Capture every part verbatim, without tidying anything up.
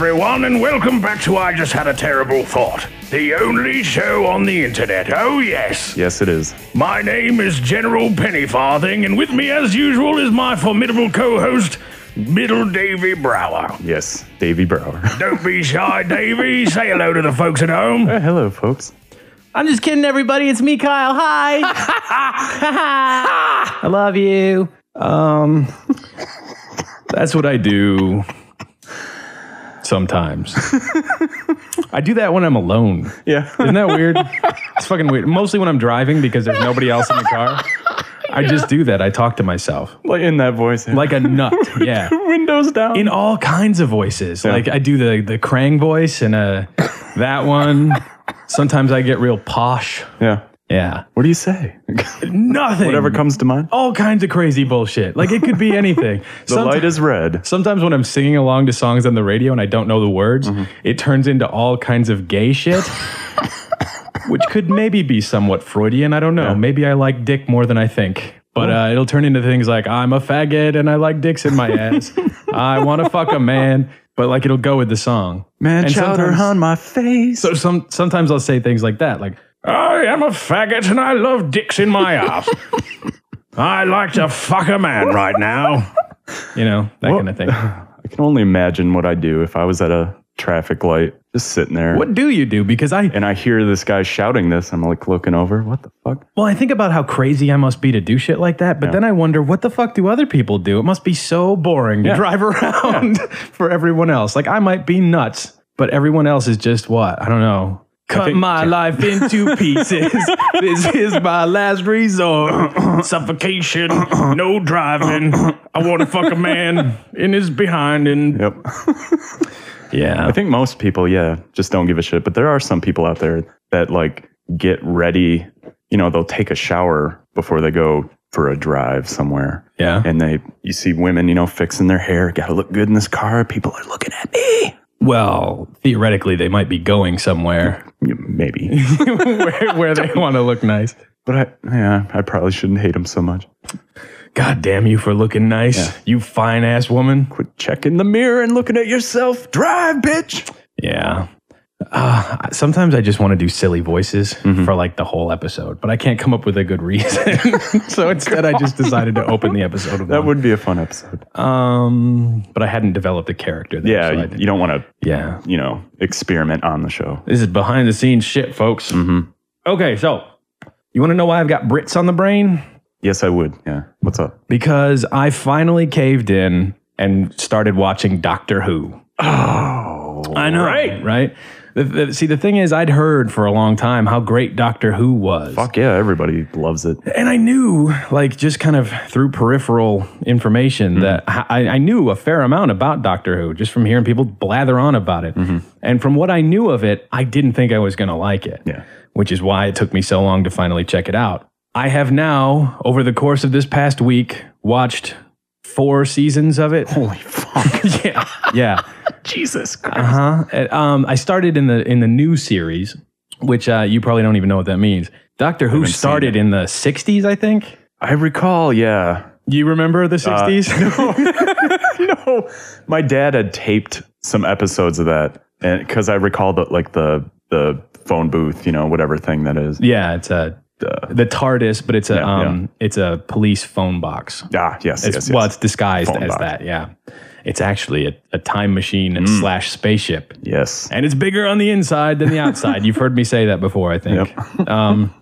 everyone, and welcome back to I Just Had a Terrible Thought, the only show on the internet. Oh, yes. Yes, it is. My name is General Pennyfarthing, and with me, as usual, is my formidable co-host, Middle Davy Brower. Yes, Davy Brower. Don't be shy, Davy. Say hello to the folks at home. Uh, hello, folks. I'm just kidding, everybody. It's me, Kyle. Hi. I love you. Um, that's what I do sometimes. I do that when I'm alone. Yeah. Isn't that weird? It's fucking weird. Mostly when I'm driving because there's nobody else in the car. I just do that. I talk to myself. Like in that voice. Like a nut. Yeah. Windows down. In all kinds of voices. Yeah. Like I do the, the Krang voice and uh, that one. Sometimes I get real posh. Yeah. Yeah. What do you say? Nothing. Whatever comes to mind. All kinds of crazy bullshit. Like it could be anything. The Somet- light is red. Sometimes when I'm singing along to songs on the radio and I don't know the words, mm-hmm. it turns into all kinds of gay shit, which could maybe be somewhat Freudian. I don't know. Yeah. Maybe I like dick more than I think. But uh, it'll turn into things like, I'm a faggot and I like dicks in my ass. I want to fuck a man. But like it'll go with the song. Man, chowder on my face. So some sometimes I'll say things like that, like, I am a faggot and I love dicks in my ass. I like to fuck a man right now. You know, that well, kind of thing. I can only imagine what I'd do if I was at a traffic light, just sitting there. What do you do? Because I... And I hear this guy shouting this. I'm like looking over. What the fuck? Well, I think about how crazy I must be to do shit like that. But yeah. then I wonder, what the fuck do other people do? It must be so boring to yeah. drive around yeah. for everyone else. Like I might be nuts, but everyone else is just what? I don't know. Cut think, my yeah. life into pieces. This is my last resort. Suffocation. No driving. I want to fuck a man in his behind. And yep. Yeah. I think most people, yeah, just don't give a shit. But there are some people out there that like get ready. You know, they'll take a shower before they go for a drive somewhere. Yeah. And they, you see women, you know, fixing their hair. Got to look good in this car. People are looking at me. Well, theoretically, they might be going somewhere. Maybe. where, where they want to look nice. But I, yeah, I probably shouldn't hate them so much. God damn you for looking nice, yeah. you fine ass woman. Quit checking the mirror and looking at yourself. Drive, bitch. Yeah. Uh, sometimes I just want to do silly voices mm-hmm. for like the whole episode, but I can't come up with a good reason. So instead, I just decided to open the episode with that one. Would be a fun episode. Um, but I hadn't developed a character. There, yeah, so you, you don't want to. Yeah, you know, experiment on the show. This is behind the scenes shit, folks. Mm-hmm. Okay, so you want to know why I've got Brits on the brain? Yes, I would. Yeah. What's up? Because I finally caved in and started watching Doctor Who. Oh, I know, right, right. The, the, see, the thing is, I'd heard for a long time how great Doctor Who was. Fuck yeah, everybody loves it. And I knew, like, just kind of through peripheral information, mm-hmm. that I, I knew a fair amount about Doctor Who, just from hearing people blather on about it. Mm-hmm. And from what I knew of it, I didn't think I was going to like it. Yeah. Which is why it took me so long to finally check it out. I have now, over the course of this past week, watched four seasons of it. Holy fuck. yeah. Yeah. Jesus Christ. Uh-huh. Um, I started in the in the new series, which uh, you probably don't even know what that means. Doctor Who started in the sixties, I think. I recall, yeah. You remember the sixties? Uh, no. no. My dad had taped some episodes of that, and because I recall the like the the phone booth, you know, whatever thing that is. Yeah, it's a uh, the TARDIS, but it's a yeah, um, yeah. it's a police phone box. Ah, yes, it's, yes, Well, yes. it's disguised phone as box. that. Yeah, it's actually a, a time machine and mm. slash spaceship. Yes, and it's bigger on the inside than the outside. You've heard me say that before, I think. Yep. um,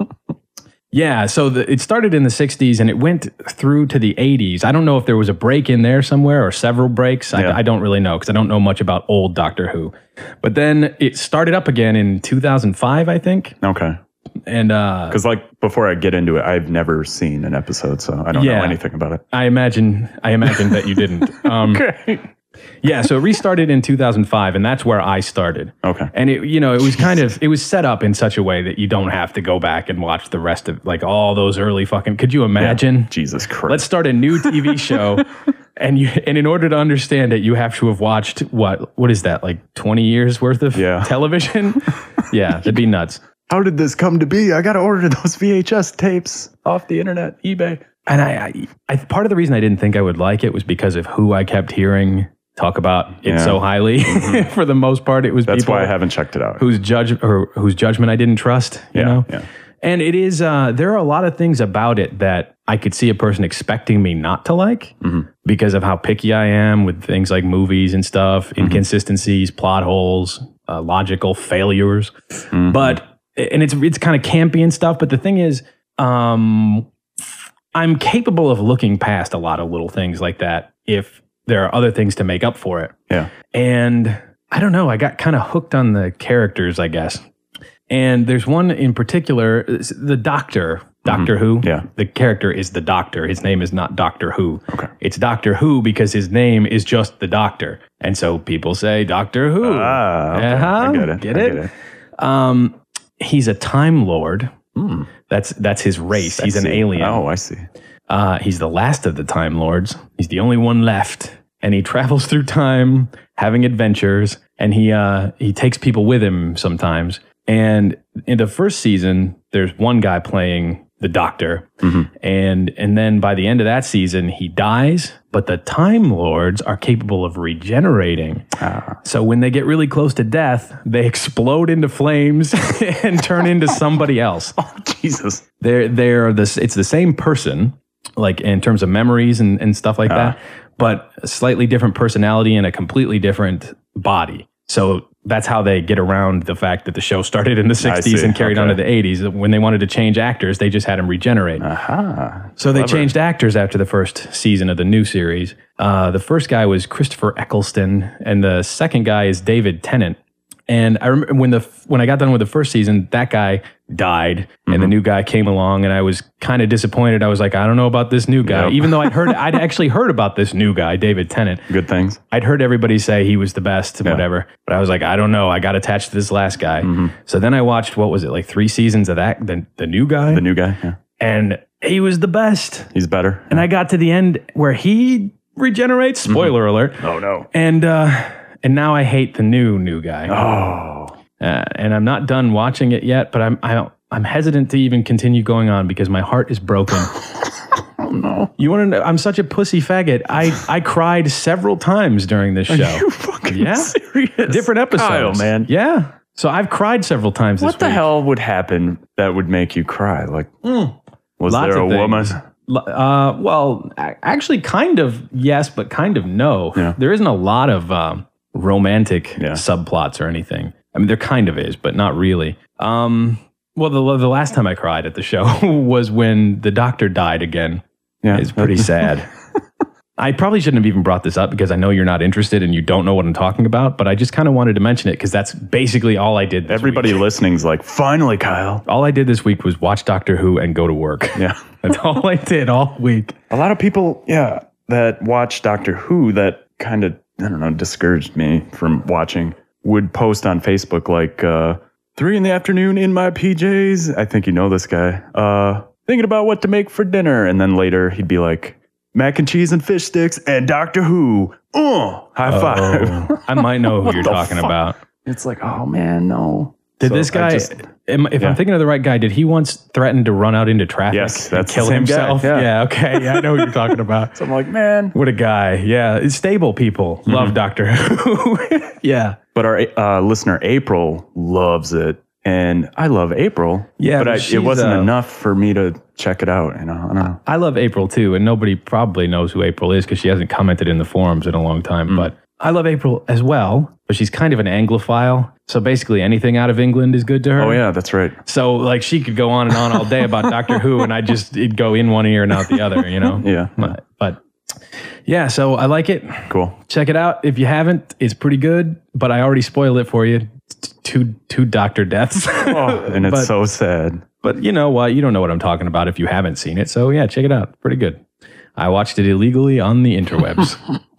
yeah, so the, it started in the sixties and it went through to the eighties. I don't know if there was a break in there somewhere or several breaks. I, yeah. I don't really know because I don't know much about old Doctor Who. But then it started up again in two thousand five, I think. Okay. And uh, because like before I get into it, I've never seen an episode, so I don't yeah, know anything about it. I imagine, I imagine that you didn't. Um, okay. Yeah, so it restarted in two thousand five, and that's where I started. Okay. And it, you know, it was kind of, it was set up in such a way that you don't have to go back and watch the rest of, like, all those early fucking, could you imagine? Yeah. Jesus Christ. Let's start a new T V show, and you, and in order to understand it, you have to have watched, what, what is that, like twenty years worth of yeah. television? Yeah, that'd be nuts. How did this come to be? I got to order those V H S tapes off the internet, eBay. And I, I, I, part of the reason I didn't think I would like it was because of who I kept hearing talk about it Yeah. so highly. Mm-hmm. For the most part, it was That's people why I haven't checked it out. whose judge or whose judgment I didn't trust. You Yeah, know, yeah. and it is. Uh, there are a lot of things about it that I could see a person expecting me not to like Mm-hmm. because of how picky I am with things like movies and stuff, Mm-hmm. inconsistencies, plot holes, uh, logical failures. Mm-hmm. But and it's it's kind of campy and stuff. But the thing is, um, I'm capable of looking past a lot of little things like that if there are other things to make up for it. Yeah. And I don't know, I got kind of hooked on the characters, I guess. And there's one in particular, it's the Doctor, Doctor Who. Yeah. The character is the Doctor. His name is not Doctor Who. Okay. It's Doctor Who because his name is just the Doctor. And so people say Doctor Who. Ah, okay. Uh-huh. I get it. Get I it? get it. Um, he's a Time Lord. That's that's his race. He's an Sexy. alien. Oh, I see. Uh, he's the last of the Time Lords. He's the only one left, and he travels through time, having adventures, and he uh, he takes people with him sometimes. And in the first season, there's one guy playing the Doctor, and and then by the end of that season, he dies. But the Time Lords are capable of regenerating. So when they get really close to death, they explode into flames and turn into somebody else. Oh, Jesus. They're they're this. It's the same person, like in terms of memories and, and stuff like that, but a slightly different personality and a completely different body. So that's how they get around the fact that the show started in the sixties see. and carried on Okay. to the eighties. When they wanted to change actors, they just had them regenerate. Aha. So they Clever. changed actors after the first season of the new series. Uh, the first guy was Christopher Eccleston, and the second guy is David Tennant. And I remember when the when I got done with the first season, that guy died, and the new guy came along, and I was kind of disappointed. I was like, I don't know about this new guy, Yep. even though I'd heard I'd actually heard about this new guy, David Tennant. Good things. I'd heard everybody say he was the best, and whatever. But I was like, I don't know. I got attached to this last guy. So then I watched, what was it, like three seasons of that, the, the new guy? The new guy. Yeah. And he was the best. He's better. And I got to the end where he regenerates. Spoiler alert. Oh, no. And uh, and now I hate the new new guy. Oh. Uh, and I'm not done watching it yet, but I'm I don't, I'm hesitant to even continue going on because my heart is broken. Oh, no. You want to know? I'm such a pussy faggot. I, I cried several times during this show. You fucking Yeah? serious? Different episodes. Kyle, man. Yeah. So I've cried several times this What the week. hell would happen that would make you cry? Like, was Lots there a of woman? things. Uh, well, a- actually, kind of yes, but kind of no. Yeah. There isn't a lot of um, romantic Yeah. subplots or anything. I mean, there kind of is, but not really. Um, well, the the last time I cried at the show was when the Doctor died again. Yeah. It's pretty sad. I probably shouldn't have even brought this up because I know you're not interested and you don't know what I'm talking about, but I just kind of wanted to mention it because that's basically all I did this Everybody week. listening's like, finally, Kyle. All I did this week was watch Doctor Who and go to work. Yeah. That's all I did all week. A lot of people, yeah, that watch Doctor Who that kind of, I don't know, discouraged me from watching would post on Facebook like, uh, three in the afternoon in my P Js. I think you know this guy. Uh, thinking about what to make for dinner. And then later he'd be like, mac and cheese and fish sticks and Doctor Who. Oh, high five. Oh, I might know who What you're the talking fuck? about. It's like, oh man, no. Did So this I guy, just- am- if yeah. I'm thinking of the right guy, did he once threaten to run out into traffic Yes, and that's kill the same guy, himself? yeah. okay. Yeah, I know who you're talking about. So I'm like, man. What a guy. Yeah. It's stable people Mm-hmm. love Doctor Who. Yeah. But our uh, listener April loves it, and I love April. Yeah, but but I, she's, it wasn't uh, enough for me to check it out. You know, I don't know. I love April too, and nobody probably knows who April is because she hasn't commented in the forums in a long time. Mm. But I love April as well, but she's kind of an Anglophile. So basically anything out of England is good to her. Oh yeah, that's right. So like she could go on and on all day about Doctor Who, and I just it'd go in one ear and out the other, you know? Yeah. But, but yeah, so I like it. Cool. Check it out. If you haven't, it's pretty good, but I already spoiled it for you. T- Two two doctor deaths. Oh, and it's But- so sad. But you know what? You don't know what I'm talking about if you haven't seen it. So yeah, check it out. Pretty good. I watched it illegally on the interwebs.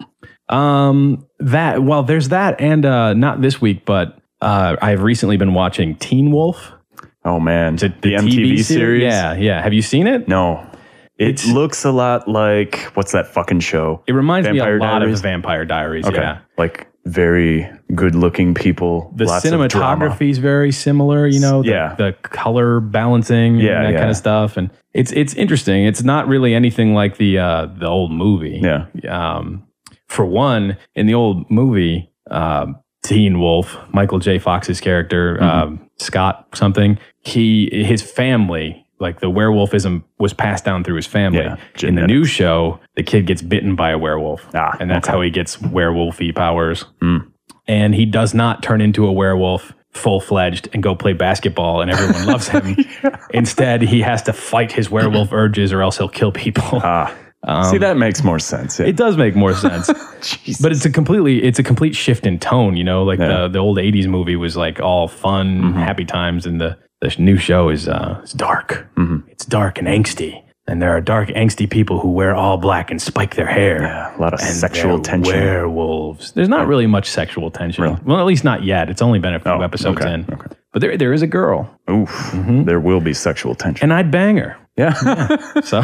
um, that well, there's that, and uh, not this week, but uh, I've recently been watching Teen Wolf, Oh man, the, the M T V series. Yeah, yeah. Have you seen it? No, it It's- looks a lot like what's that fucking show? It reminds Vampire me a lot Diaries? of the Vampire Diaries. Okay, Yeah. like very good-looking people. The lots of drama. cinematography is very similar, you know, the, Yeah. the color balancing and Yeah, that yeah. kind of stuff. And it's it's interesting. It's not really anything like the uh, the old movie. Yeah. Um, for one, in the old movie, uh, Teen Wolf, Michael J. Fox's character, mm-hmm. uh, Scott something, he his family, like the werewolfism was passed down through his family. Yeah, in the new show, the kid gets bitten by a werewolf. Ah, and that's okay. how he gets werewolfy powers. Mm. And he does not turn into a werewolf full-fledged and go play basketball and everyone loves him. yeah. Instead, he has to fight his werewolf urges or else he'll kill people. Ah. Um, See, that makes more sense. Yeah. It does make more sense. But it's a completely it's a complete shift in tone, you know, like Yeah. the the old eighties movie was like all fun, Mm-hmm. happy times, and the, the new show is uh it's dark. Mm-hmm. It's dark and angsty. And there are dark, angsty people who wear all black and spike their hair. Yeah, a lot of and sexual they're tension. Werewolves. There's not really much sexual tension. Really? Well, at least not yet. It's only been a few Oh, episodes okay, in. okay. But there there is a girl, Oof, there will be sexual tension. and I'd bang her. yeah. So,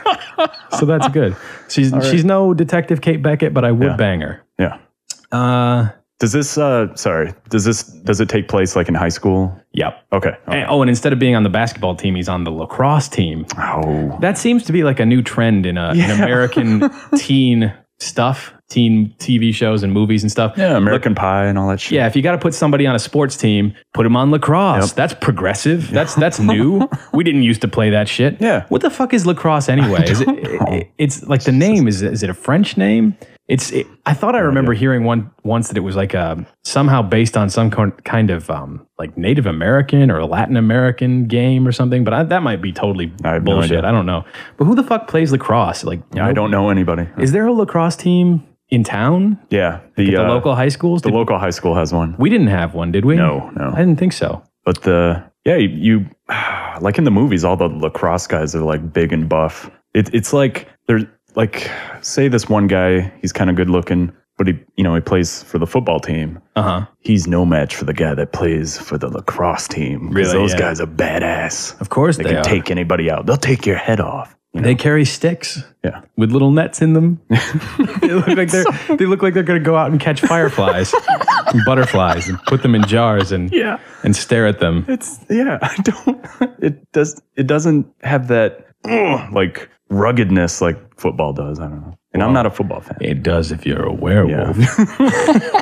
so that's good. She's she's no Detective Kate Beckett, but I would Yeah. bang her. yeah. Uh, Does this, uh, sorry, does this, does it take place like in high school? yep. Okay. okay. And, oh, and instead of being on the basketball team, he's on the lacrosse team. Oh. That seems to be like a new trend in, uh, in American teen stuff, teen T V shows and movies and stuff. Yeah, American Pie and all that shit. Yeah, if you got to put somebody on a sports team, put him on lacrosse. Yep. That's progressive. That's that's new. We didn't used to play that shit. Yeah. What the fuck is lacrosse anyway? Is it, it? It's like the name. Is it, is it a French name? It's. It, I thought I remember hearing one once that it was like a somehow based on some con- kind of um, like Native American or Latin American game or something. But I, that might be totally I have no bullshit. idea. I don't know. But who the fuck plays lacrosse? Like, I don't know anybody. Is there a lacrosse team in town? Yeah. The, The uh, local high schools? the Did- local high school has one. we didn't have one, did we? No, no. I didn't think so. But the, yeah, you, you like in the movies, all the lacrosse guys are like big and buff. It, it's like, there's like, say this one guy, he's kind of good looking, but he, you know, he plays for the football team. Uh huh. He's no match for the guy that plays for the lacrosse team. 'Cause Really? Those Yeah. guys are badass. Of course They, they, can are. take anybody out. They'll take your head off. you know? They carry sticks Yeah. with little nets in them. they look like they're they look like they're going to go out and catch fireflies and butterflies and put them in jars and Yeah. and stare at them. It's, yeah, I don't, it does, it doesn't have that ugh, like ruggedness like football does. I don't know. And I'm not a football fan. It does if you're a werewolf. Yeah.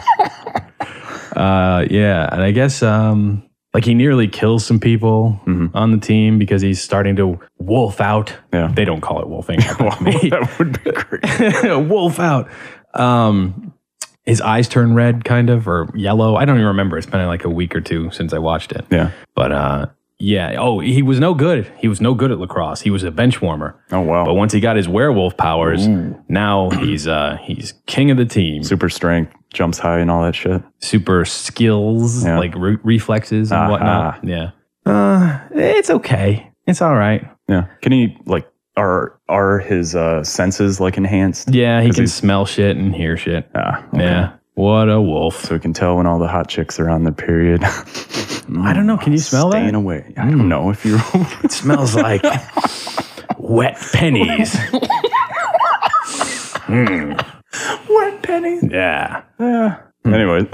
Uh, yeah, and I guess um, like he nearly kills some people on the team because he's starting to wolf out. Yeah. They don't call it wolfing. Me. That would be great. wolf out. Um, his eyes turn red, kind of, or yellow. I don't even remember. It's been like a week or two since I watched it. Yeah. But uh, yeah. Oh, he was no good. He was no good at lacrosse. He was a bench warmer. Oh, wow. But once he got his werewolf powers, now he's uh, he's king of the team. Super strength, jumps high and all that shit. Super skills, Yeah. like re- reflexes and Aha. whatnot. Yeah. Uh, it's okay. It's all right. Yeah. Can he like are are his uh, senses like enhanced? Yeah, he 'Cause can he's- smell shit and hear shit. Ah, okay. Yeah. What a wolf. So he can tell when all the hot chicks are on the period. I don't know. Can you smell that? Staying away. I don't know if you. It smells like wet pennies. Wet pennies. Yeah. Yeah. Anyway.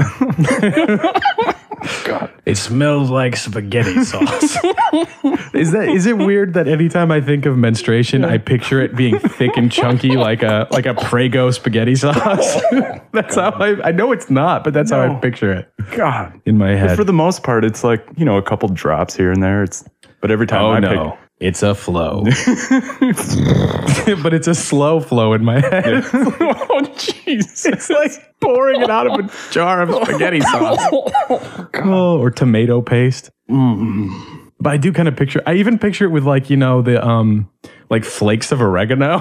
God. It smells like spaghetti sauce. is that is it weird that anytime I think of menstruation, I picture it being thick and chunky like a like a Prego spaghetti sauce? That's how I I know it's not, but that's how No. I picture it God. in my But head. for the most part, it's like, you know, a couple drops here and there. It's but every time Oh I no. It's a flow. But it's a slow flow in my head. oh jeez. It's like pouring it out of a jar of spaghetti sauce. Oh, or tomato paste. But I do kind of picture, I even picture it with like, you know, the, um, like flakes of oregano.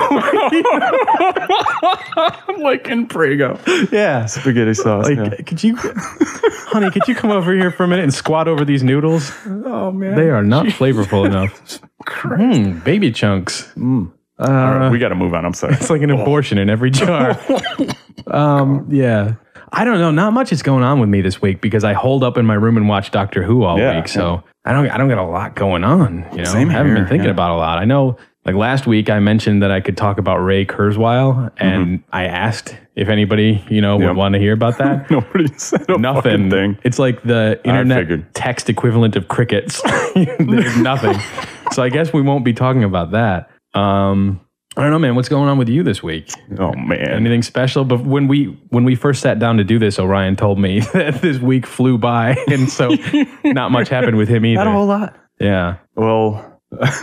like in Prego. Yeah. Spaghetti sauce. Like, yeah. could you, honey, could you come over here for a minute and squat over these noodles? Oh man. They are not flavorful enough. Mm, baby chunks. All right, we got to move on. I'm sorry. It's like an abortion in every jar. um, yeah. I don't know. Not much is going on with me this week because I holed up in my room and watched Doctor Who all Yeah, week. So I don't I don't got a lot going on. You know, Same I haven't here, been thinking yeah. about a lot. I know like last week I mentioned that I could talk about Ray Kurzweil and I asked if anybody, you know, Yep. would want to hear about that. Nobody said a Nothing. fucking thing. It's like the I internet figured. text equivalent of crickets. There's nothing. So I guess we won't be talking about that. Um, I don't know, man. What's going on with you this week? Oh man, Anything special? But when we when we first sat down to do this, Orion told me that this week flew by, and so not much happened with him either. not a whole lot. Yeah. Well,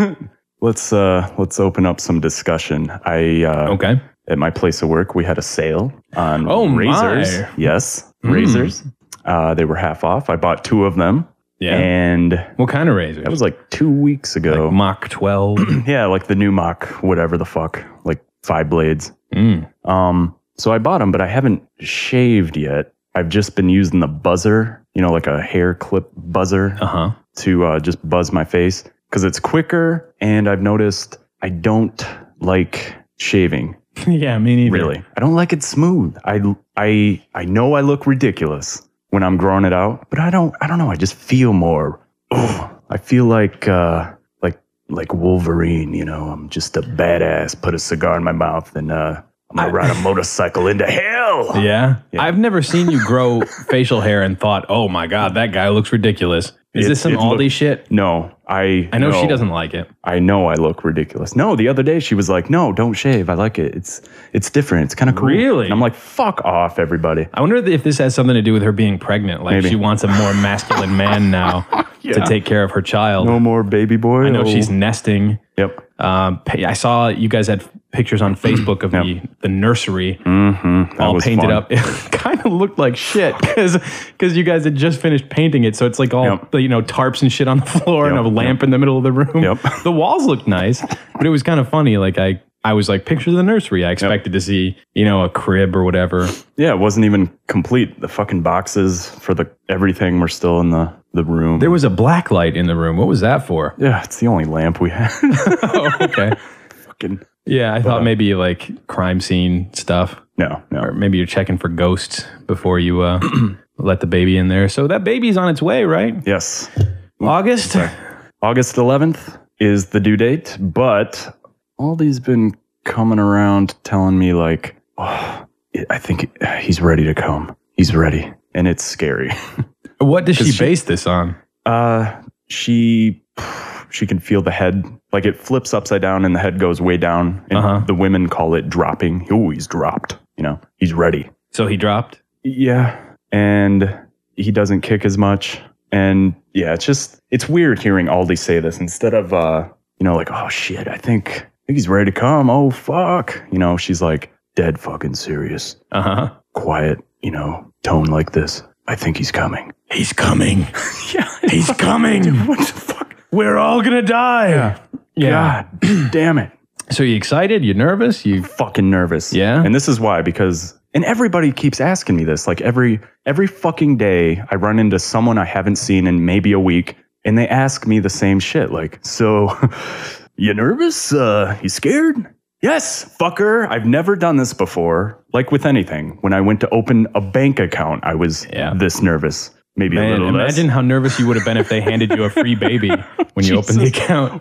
let's uh, let's open up some discussion. I uh, Okay. At my place of work, we had a sale on Oh, my. razors. Yes, Mm. razors. Uh, they were half off. I bought two of them. Yeah. And What kind of razors? that was like two weeks ago. like Mach twelve. Yeah, like the new Mach, whatever the fuck, like five blades. Mm. Um, so I bought them, but I haven't shaved yet. I've just been using the buzzer, you know, like a hair clip buzzer Uh huh. to uh, just buzz my face because it's quicker. And I've noticed I don't like shaving. Yeah, me neither. Really, I don't like it smooth. I I I know I look ridiculous when I'm growing it out, but I don't. I don't know. I just feel more. Oh, I feel like uh, like like Wolverine. You know, I'm just a badass. Put a cigar in my mouth and uh, I'm gonna ride a motorcycle into hell. Yeah? I've never seen you grow facial hair and thought, oh my God, that guy looks ridiculous. Is It- this some it look- Aldi shit? No, I. I know she no. doesn't like it. I know I look ridiculous. No, the other day she was like, "No, don't shave. I like it. It's it's different. It's kind of cool." Really? And I'm like, "Fuck off, everybody." I wonder if this has something to do with her being pregnant. Like Maybe. she wants a more masculine man now to take care of her child. No more baby boy. I know Oh. she's nesting. Yep. Um, pa- I saw you guys had pictures on Facebook of the, the nursery Mm-hmm. all was painted fun. up. It kind of looked like shit because because you guys had just finished painting it. So it's like all, Yep. you know, tarps and shit on the floor Yep, and a lamp in the middle of the room. Yep. The walls looked nice, but it was kind of funny. Like I, I was like, pictures of the nursery. I expected to see, you know, a crib or whatever. Yeah, it wasn't even complete. The fucking boxes for the everything were still in the, the room. There was a black light in the room. What was that for? yeah, it's the only lamp we had. Oh, okay. fucking Yeah, I thought maybe like crime scene stuff. no, no. Or maybe you're checking for ghosts before you uh, let the baby in there. So that baby's on its way, right? Yes. August? August eleventh is the due date, but Aldi's been coming around telling me like, oh, I think he's ready to come. He's ready. And it's scary. What does she she- base this on? Uh, she she can feel the head, like it flips upside down and the head goes way down. And Uh-huh. the women call it dropping. Oh, he's dropped. You know, he's ready. So he dropped? Yeah. And he doesn't kick as much. And yeah, it's just, it's weird hearing Aldi say this instead of, uh, you know, like, oh shit, I think, I think he's ready to come. Oh, fuck. You know, she's like dead fucking serious, Uh-huh. quiet, you know, tone like this. I think he's coming. He's coming. Yeah. He's coming. What the fuck? We're all gonna die. Yeah. God damn it. So you excited? You nervous? You Fucking nervous. Yeah? And this is why, because, and everybody keeps asking me this, like every, every fucking day I run into someone I haven't seen in maybe a week and they ask me the same shit. Like, so you nervous? Uh, you scared? Yes, fucker. I've never done this before. Like with anything, when I went to open a bank account, I was Yeah. this nervous. Maybe a Man, little less. imagine how nervous you would have been if they handed you a free baby when you opened the account.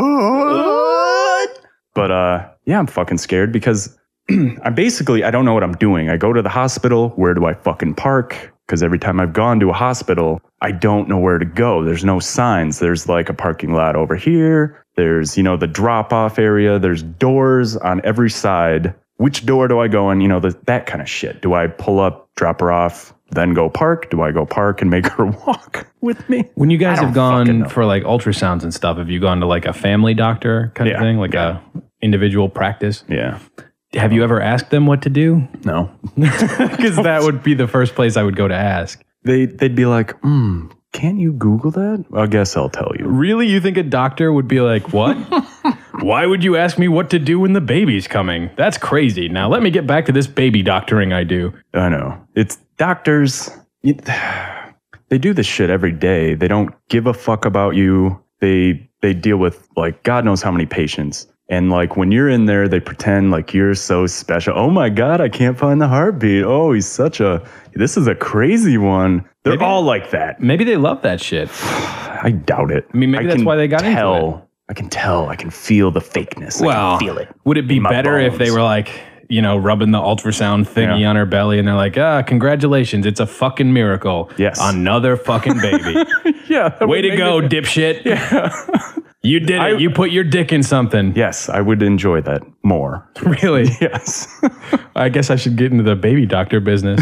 What? But uh, yeah, I'm fucking scared because I basically I don't know what I'm doing. I go to the hospital. Where do I fucking park? Because every time I've gone to a hospital, I don't know where to go. There's no signs. There's like a parking lot over here. There's, you know, the drop-off area. There's doors on every side. Which door do I go in? You know, the, that kind of shit. Do I pull up, drop her off, then go park? Do I go park and make her walk with me? When you guys I have don't fucking gone know. for like ultrasounds and stuff, have you gone to like a family doctor kind Yeah, of thing, like yeah. a individual practice? Yeah. Have you ever asked them what to do? No. Because that would be the first place I would go to ask. They, they'd be like, hmm, can't you Google that? I guess I'll tell you. Really? You think a doctor would be like, what? Why would you ask me what to do when the baby's coming? That's crazy. Now let me get back to this baby doctoring I do. I know. It's doctors. you- They do this shit every day. They don't give a fuck about you. They they deal with like God knows how many patients. And like when you're in there, they pretend like you're so special. Oh my God, I can't find the heartbeat. Oh, he's such a, this is a crazy one. They're Maybe- all like that. Maybe they love that shit. I doubt it. I mean, maybe that's can why they got into tell, it. I can tell. I can feel the fakeness. I Well, can feel it. would it be in my better if they bones. were like, you know, rubbing the ultrasound thingy Yeah. on her belly and they're like, ah, congratulations, it's a fucking miracle. Yes. Another fucking baby. Yeah. that Way would to make go, it- dipshit. You did it. I- you put your dick in something. Yes, I would enjoy that more. Really? Yes. I guess I should get into the baby doctor business.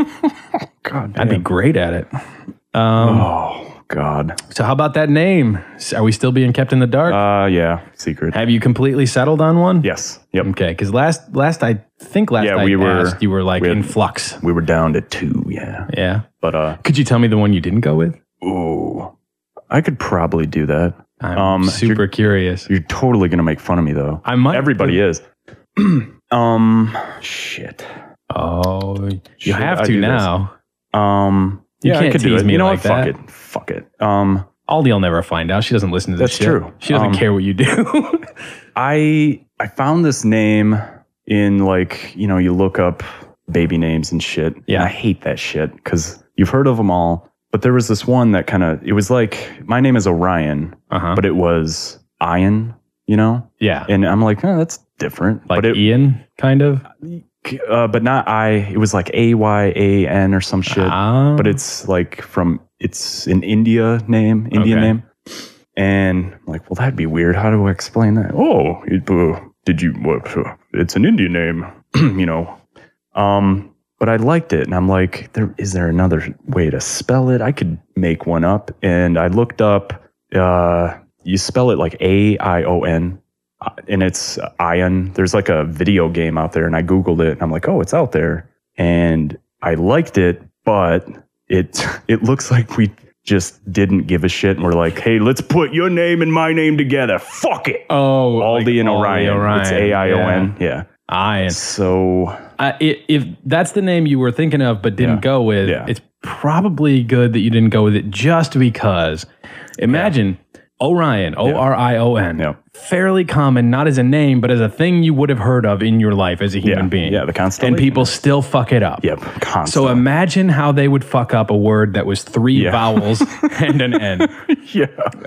God I'd be damn. great at it. Um, Oh, God. So how about that name? Are we still being kept in the dark? Uh, yeah, secret. Have you completely settled on one? Yes. Yep. Okay, because last last I think last Yeah, I we were- asked, you were like we had- in flux. We were down to two, yeah. Yeah. But, uh, Could you tell me the one you didn't go with? ooh, I could probably do that. I'm Um, super curious. You're totally going to make fun of me, though. I might. Everybody is. um, shit. Oh, you Should have I to do this? now. Um, You yeah, I can't could do tease it. me You know like what? Fuck that. it. Fuck it. Um, Aldi will never find out. She doesn't listen to this That's shit. true. She doesn't Um, care what you do. I I found this name in like, you know, you look up baby names and shit. Yeah. And I hate that shit because you've heard of them all. But there was this one that kind of, it was like, my name is Orion, Uh-huh. but it was Ian, you know? Yeah. And I'm like, oh, that's different. Like but it, Ian, kind of. uh, but not I, it was like A Y A N or some shit. Ah. But it's like from, it's an India name, Indian Okay. name. And I'm like, well, that'd be weird. How do I explain that? Oh, it, uh, did you, what, uh, it's an Indian name, you know. Um, but I liked it. And I'm like, there is there another way to spell it? I could make one up. And I looked up, uh, you spell it like A I O N. Uh, and it's Ion. There's like a video game out there, and I Googled it, and I'm like, oh, it's out there. And I liked it, but it it looks like we just didn't give a shit, and we're like, hey, let's put your name and my name together. Fuck it. Oh, Aldi like and Aldi Orion. Orion. It's A I O N. Yeah. Yeah. Ian. So Uh, i- if that's the name you were thinking of but didn't Yeah. go with, Yeah. it's probably good that you didn't go with it just because. Imagine Orion, O R I O N, Yeah. fairly common, not as a name, but as a thing you would have heard of in your life as a human Yeah. being. Yeah, the constellation. And people still fuck it up. yep, So constant. imagine how they would fuck up a word that was three Yeah. vowels and an N. yeah.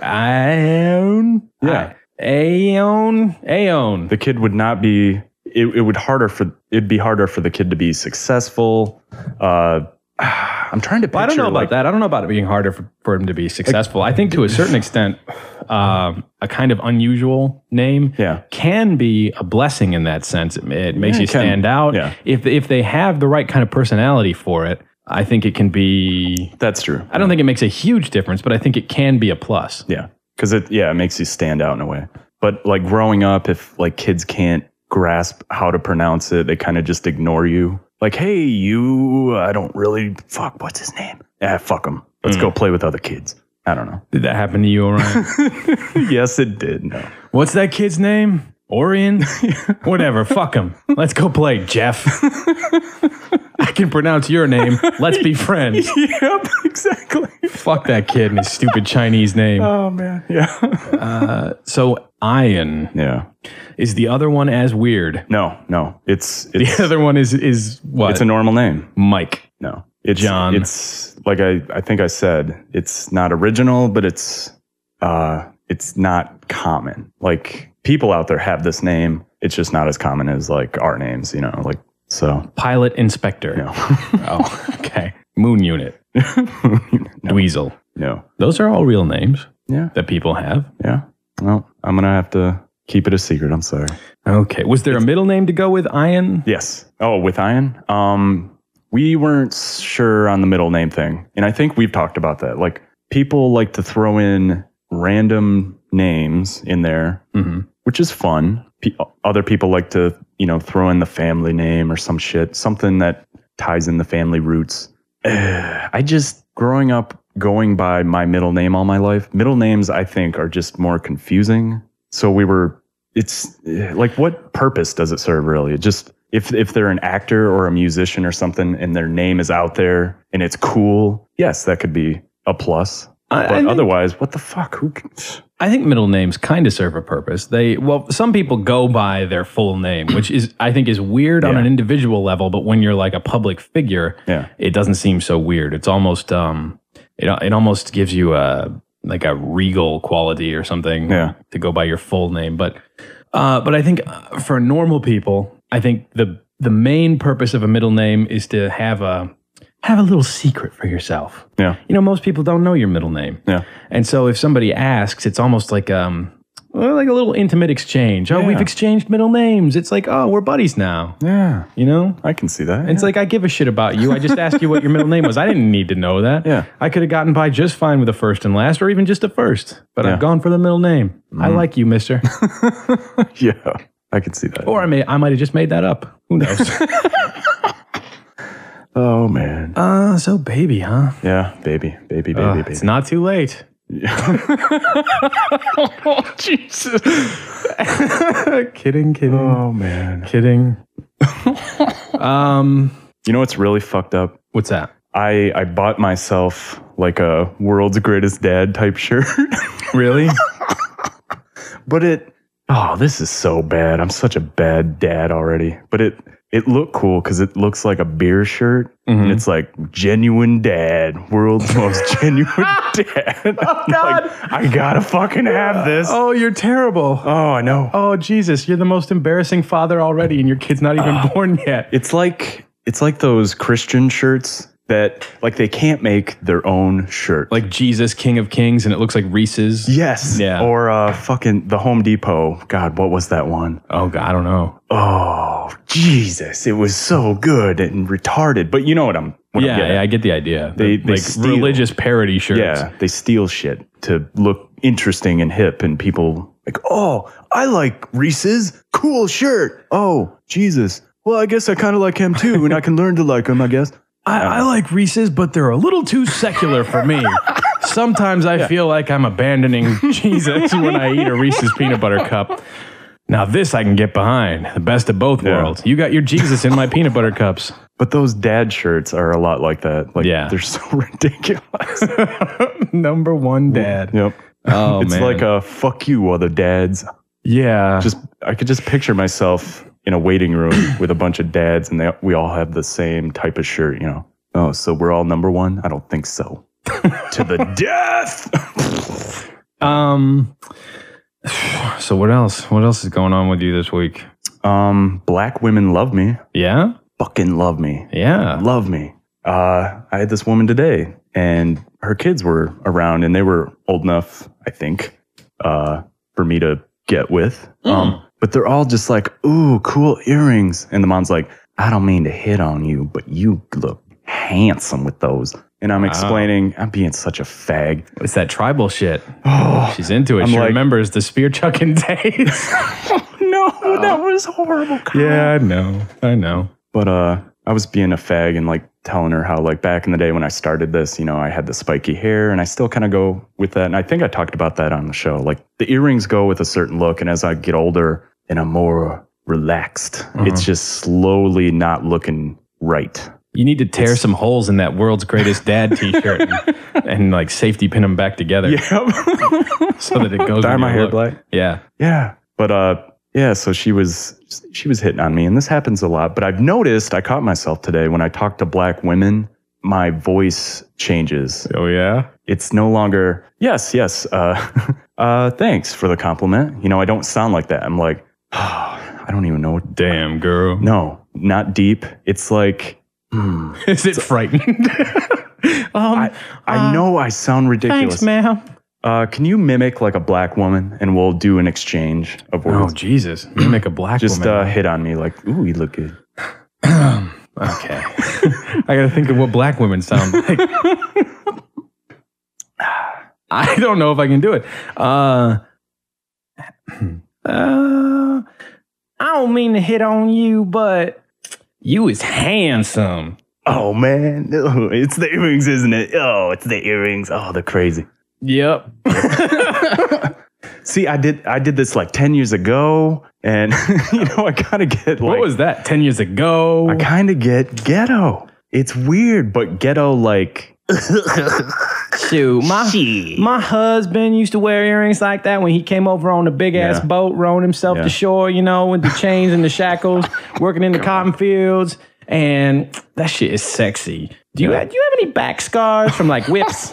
Ion. Yeah. Aeon. Aeon. The kid would not be it, it would harder for it'd be harder for the kid to be successful. Uh I'm trying to picture Well, I don't know about like, that. I don't know about it being harder for, for him to be successful. I think to a certain extent, um, a kind of unusual name Yeah. can be a blessing in that sense. It, it makes Yeah, you it can. stand out. Yeah. If if they have the right kind of personality for it, I think it can be. That's true. I don't think it makes a huge difference, but I think it can be a plus. Yeah. Cause it yeah, it makes you stand out in a way. But like growing up, if like kids can't grasp how to pronounce it, they kind of just ignore you. Like, hey, you, I don't really, fuck, what's his name? Ah, fuck him. Let's Mm. go play with other kids. I don't know. Did that happen to you, Orion? Yes, it did. No. What's that kid's name? Orion? Whatever. Fuck him. Let's go play, Jeff. I can pronounce your name. Let's be friends. Yep, exactly. Fuck that kid and his stupid Chinese name. Oh, man. Yeah. So Ian, yeah. is the other one as weird? No, no. It's, The it's, other one is is what? it's a normal name. Mike. No. It's, John. It's like I, I think I said, it's not original, but it's, uh, it's not common. Like people out there have this name. It's just not as common as like our names, you know, like, so. Pilot Inspector. No. Oh, okay. Moon Unit. Dweezil. No. Those are all real names Yeah. that people have. Yeah. Well, I'm going to have to keep it a secret. I'm sorry. Okay. Was there a middle name to go with Ian? Yes. Oh, with Ian? Um, we weren't sure on the middle name thing. And I think we've talked about that. Like people like to throw in random names in there, Mm-hmm. which is fun. Pe- other people like to, you know, throw in the family name or some shit, something that ties in the family roots. Uh, I just, growing up, going by my middle name all my life, middle names, I think, are just more confusing. So we were, it's uh, like, what purpose does it serve really? It just, if if they're an actor or a musician or something and their name is out there and it's cool, yes, that could be a plus. I- I But think- otherwise, what the fuck? Who can, I think middle names kind of serve a purpose. They well, some people go by their full name, which is I think is weird on Yeah. an individual level, but when you're like a public figure, Yeah. it doesn't seem so weird. It's almost um it it almost gives you a like a regal quality or something Yeah. to go by your full name. But uh but I think uh, for normal people, I think the the main purpose of a middle name is to have a have a little secret for yourself. yeah, You know, most people don't know your middle name. yeah, And so if somebody asks, it's almost like um Well, like a little intimate exchange. Oh, Yeah. we've exchanged middle names. It's like, oh, we're buddies now. Yeah. You know? I can see that. It's like, I give a shit about you. I just asked you what your middle name was. I didn't need to know that. Yeah. I could have gotten by just fine with a first and last, or even just a first. But Yeah. I've gone for the middle name. I like you, mister. yeah, I can see that. Or I may, I might have just made that up. Who knows? Oh, man. uh, so baby, huh? Yeah, baby, baby, baby, Uh, baby. it's not too late. oh, Jesus. kidding, kidding, Oh, man. kidding. um, You know what's really fucked up? what's that? I, I bought myself like a world's greatest dad type shirt. Really? But it, oh, this is so bad. I'm such a bad dad already. But it, it looked cool because it looks like a beer shirt. Mm-hmm. And it's like, genuine dad, world's most genuine dad. Oh, God. Like, I gotta fucking have this. Oh, you're terrible. Oh, I know. Oh, Jesus, you're the most embarrassing father already, and your kid's not even born yet. It's like, it's like those Christian shirts that, like, they can't make their own shirt. Like Jesus, King of Kings, and it looks like Reese's. yes. Yeah. Or uh, fucking the Home Depot. God, what was that one? Oh, God, I don't know. Oh, Jesus. It was so good and retarded. But you know what I'm, what I'm Yeah, getting yeah, at. I get the idea. They- The, they like steal. religious parody shirts. Yeah, they steal shit to look interesting and hip, and people like, oh, I like Reese's. Cool shirt. Oh, Jesus. Well, I guess I kind of like him too, and I can learn to like him, I guess. I, I like Reese's, but they're a little too secular for me. Sometimes I feel like I'm abandoning Jesus when I eat a Reese's peanut butter cup. Now this I can get behind. The best of both Yeah. worlds. You got your Jesus in my peanut butter cups. But those dad shirts are a lot like that. Like, Yeah. they're so ridiculous. Number one dad. Yep. Oh, It's man. like a fuck you, other dads. Yeah. Just I could just picture myself in a waiting room with a bunch of dads, and they we all have the same type of shirt. You know. Oh, so we're all number one? I don't think so. To the death. Um. So what else? What else is going on with you this week? um, black women love me. Yeah. Fucking love me. Yeah. Love me. Uh, I had this woman today, and her kids were around, and they were old enough, I think, uh, for me to get with. Um, but they're all just like, ooh, cool earrings. And the mom's like, I don't mean to hit on you, but you look handsome with those. And I'm explaining, I'm being such a fag. It's that tribal shit. Oh, She's into it. I'm she like- remembers the spear chucking days. no, that was horrible. Kyle. Yeah, I know. I know. But uh, I was being a fag and like telling her how like back in the day when I started this, you know, I had the spiky hair, and I still kind of go with that. And I think I talked about that on the show. Like the earrings go with a certain look, and as I get older and I'm more relaxed, it's just slowly not looking right. You need to tear some holes in that world's greatest dad t-shirt and, and like safety pin them back together Yeah, so that it goes dye with my your hair look. black. Yeah. Yeah, but uh, yeah. So she was she was hitting on me, and this happens a lot. But I've noticed, I caught myself today when I talk to black women, my voice changes. Oh, yeah? It's no longer, yes, yes, uh, uh, thanks for the compliment. You know, I don't sound like that. I'm like, oh, I don't even know. What, Damn, girl. no, not deep. It's like, Is it frightened? um, I, I know I sound ridiculous. Thanks, ma'am. Uh, can you mimic like a black woman, and we'll do an exchange of Oh, words? Jesus. Mimic a black Just woman. uh, hit on me like, ooh, you look good. Okay. I got to think of what black women sound like. I don't know if I can do it. Uh, uh, I don't mean to hit on you, but you is handsome. Oh man, oh, it's the earrings, isn't it? Oh, it's the earrings. Oh, they're crazy. Yep. See, I did I did this like ten years ago, and you know, I kind of get like What was that? ten years ago? I kind of get ghetto. It's weird, but ghetto like Shoot, my, my husband used to wear earrings like that when he came over on a big ass Yeah. boat, rowing himself Yeah. to shore, you know, with the chains and the shackles, working in the cotton fields. And that shit is sexy. Do you, Yeah. have, do you have any back scars from like whips?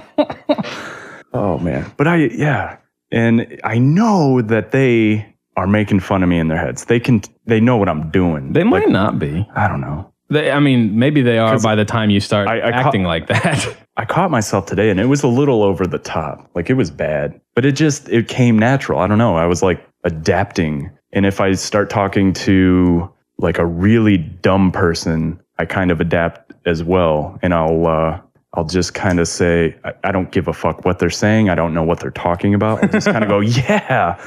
oh man. But I yeah, and I know that they are making fun of me in their heads. They can they know what I'm doing. They might Like, not be. I don't know. They, I mean, maybe they are 'Cause by the time you start I- I ca- acting like that. I caught myself today, and it was a little over the top. Like it was bad. but it just, it came natural. I don't know. I was like adapting. And if I start talking to like a really dumb person, I kind of adapt as well. And I'll, uh, I'll just kind of say, I, I don't give a fuck what they're saying. I don't know what they're talking about. I'll just kind of go, yeah,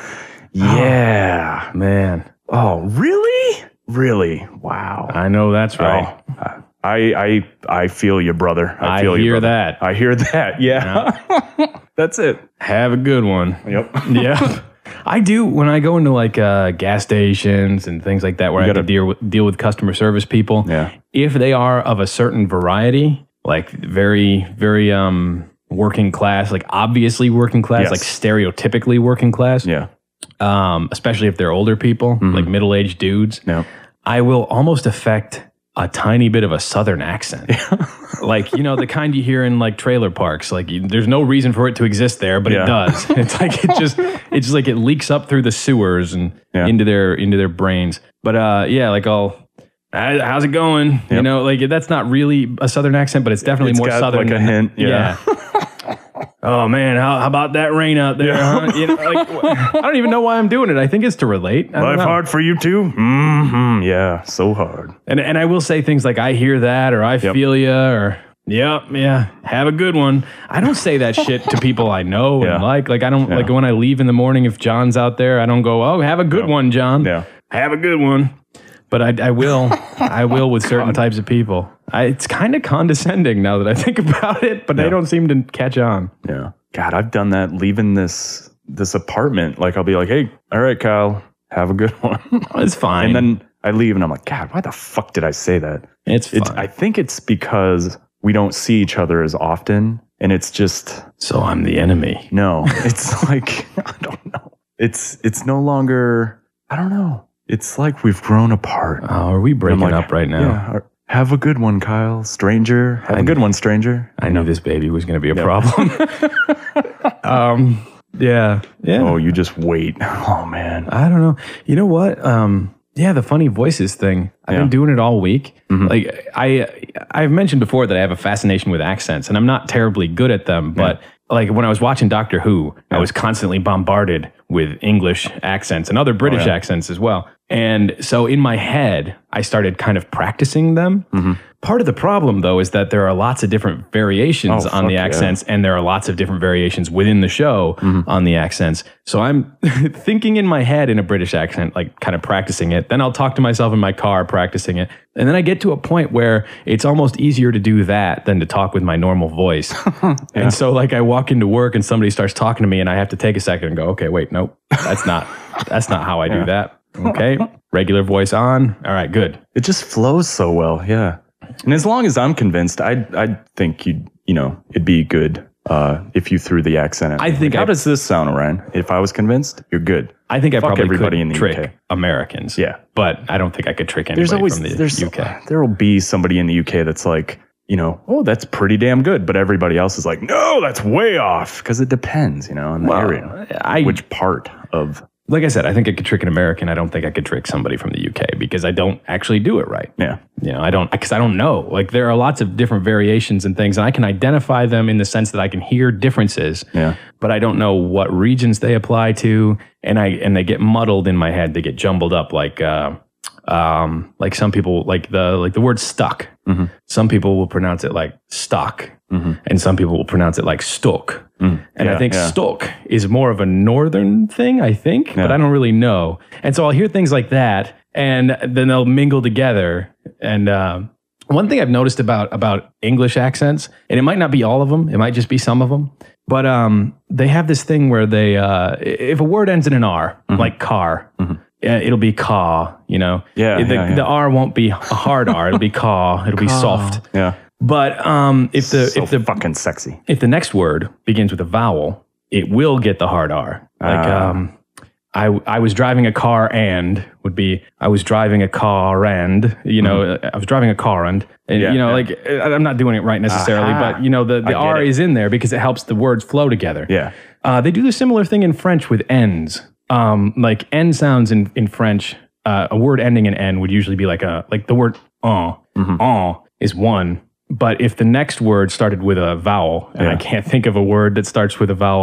yeah, oh, man. Oh, really? Really? Wow. I know that's right. Oh, I, I, I feel you, brother. I, I feel hear you, brother. that. I hear that. Yeah. yeah. That's it. Have a good one. Yep. Yeah. I do when I go into like uh, gas stations and things like that where you I have to deal with, deal with customer service people. Yeah. If they are of a certain variety, like very, very um, working class, like obviously working class, yes. like stereotypically working class. Yeah. Um, especially if they're older people, mm-hmm. like middle-aged dudes. Yeah. I will almost affect a tiny bit of a Southern accent. Yeah. Like, you know, the kind you hear in like trailer parks. Like you, there's no reason for it to exist there, but yeah. it does. It's like it just it's just like it leaks up through the sewers and yeah. into their into their brains. But uh yeah, like I'll how's it going? Yep. You know, like that's not really a Southern accent, but it's definitely it's more got Southern. Like a hint. Yeah. yeah. Oh man, how, how about that rain out there? Yeah. Huh? You know, like, I don't even know why I'm doing it. I think it's to relate. Life know. hard for you too? Mm-hmm. Yeah, so hard. And and I will say things like I hear that or I yep. feel ya or yep, yeah, have a good one. I don't say that shit to people I know yeah. and like. Like I don't yeah. like when I leave in the morning if John's out there, I don't go, "Oh, have a good yep. one, John." Yeah. Have a good one. But I, I will, I will with certain types of people. I, it's kind of condescending now that I think about it, but yeah. they don't seem to catch on. Yeah. God, I've done that leaving this this apartment. Like I'll be like, "Hey, all right, Kyle, have a good one." It's fine. And then I leave and I'm like, God, why the fuck did I say that? It's fine. It's, I think it's because we don't see each other as often, and it's just. So I'm the enemy. No, it's like I don't know. It's it's no longer. I don't know. It's like we've grown apart. Oh, are we breaking like, up right now? Yeah. Have a good one, Kyle. Stranger. Have I a good knew, one, stranger. I knew this baby was going to be a yep. problem. um, yeah. Yeah. Oh, you just wait. Oh, man. I don't know. You know what? Um, yeah, the funny voices thing. I've yeah. been doing it all week. Mm-hmm. Like I, I've mentioned before that I have a fascination with accents, and I'm not terribly good at them, but. Yeah. Like when I was watching Doctor Who, yeah. I was constantly bombarded with English accents and other British oh, yeah. accents as well. And so in my head, I started kind of practicing them. Mm-hmm. Part of the problem, though, is that there are lots of different variations oh, on the accents, yeah. and there are lots of different variations within the show mm-hmm. on the accents. So I'm thinking in my head in a British accent, like kind of practicing it. Then I'll talk to myself in my car practicing it. And then I get to a point where it's almost easier to do that than to talk with my normal voice. yeah. And so like I walk into work and somebody starts talking to me and I have to take a second and go, okay, wait, nope, that's not, that's not how I yeah. do that. Okay. Regular voice on. All right, good. It just flows so well. Yeah. And as long as I'm convinced, I I think you you know it'd be good uh, if you threw the accent in. I think. Like, how I, does this sound, Orion? If I was convinced, you're good. I think I Fuck probably everybody could in the trick U K. Americans. Yeah, but I don't think I could trick anybody there's always, from the there's, U K. There will be somebody in the U K that's like, you know, oh, that's pretty damn good, but everybody else is like, no, that's way off, because it depends, you know, on the well, area, I, which part of. Like I said, I think I could trick an American. I don't think I could trick somebody from the U K because I don't actually do it right. Yeah. You know, I don't, because I don't know. Like there are lots of different variations and things, and I can identify them in the sense that I can hear differences. Yeah. But I don't know what regions they apply to, and I and they get muddled in my head. They get jumbled up, like uh, um, like some people like the like the word stuck. Mm-hmm. Some people will pronounce it like stock, mm-hmm. and some people will pronounce it like stook. Mm. And yeah, I think yeah. stock is more of a northern thing, I think, yeah. but I don't really know. And so I'll hear things like that, and then they'll mingle together. And uh, one thing I've noticed about about English accents, and it might not be all of them, it might just be some of them, but um, they have this thing where they, uh, if a word ends in an R, mm-hmm. like car, mm-hmm. it'll be caw, you know? Yeah, the, yeah, yeah. the R won't be a hard R, it'll be caw, it'll be soft. Yeah. But um, if the so if the fucking sexy, if the next word begins with a vowel, it will get the hard R. Like uh. um, I I was driving a car and would be I was driving a car and you know mm-hmm. I was driving a car and, and yeah, you know yeah. like I'm not doing it right necessarily, uh-huh. but you know the the R it. is in there because it helps the words flow together. Yeah, uh, they do the similar thing in French with ends. Um, like N sounds in in French, uh, a word ending in N would usually be like a like the word en mm-hmm. en is one. But if the next word started with a vowel, and yeah. I can't think of a word that starts with a vowel,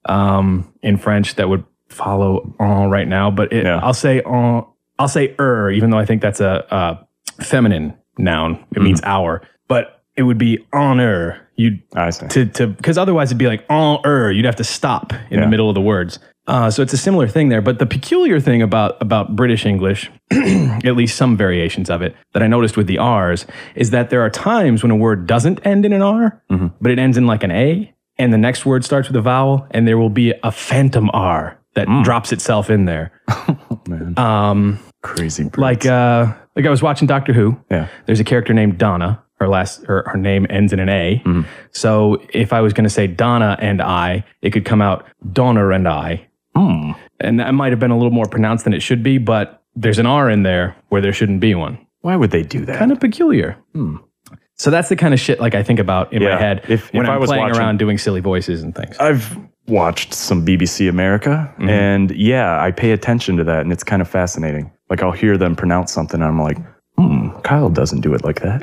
um, in French that would follow en right now, but it, Yeah. I'll say en, I'll say er, even though I think that's a, a feminine noun. It means hour, but it would be honor. You I see. to to because otherwise it'd be like en er. You'd have to stop in Yeah. the middle of the words. Uh, so it's a similar thing there. But the peculiar thing about about British English, at least some variations of it that I noticed with the R's, is that there are times when a word doesn't end in an R, but it ends in like an A, and the next word starts with a vowel, and there will be a phantom R that drops itself in there. Man. Um, Crazy. Brits. like uh, like I was watching Doctor Who. Yeah. There's a character named Donna. Her last her, her name ends in an A. So if I was going to say Donna and I, it could come out Donna and I. Hmm. And that might have been a little more pronounced than it should be, but there's an R in there where there shouldn't be one. Why would they do that? Kind of peculiar. So that's the kind of shit like I think about in Yeah. my head If- when if I I'm was playing watching- around doing silly voices and things. I've watched some B B C America, and yeah, I pay attention to that, and it's kind of fascinating. Like I'll hear them pronounce something, and I'm like, hmm, Kyle doesn't do it like that.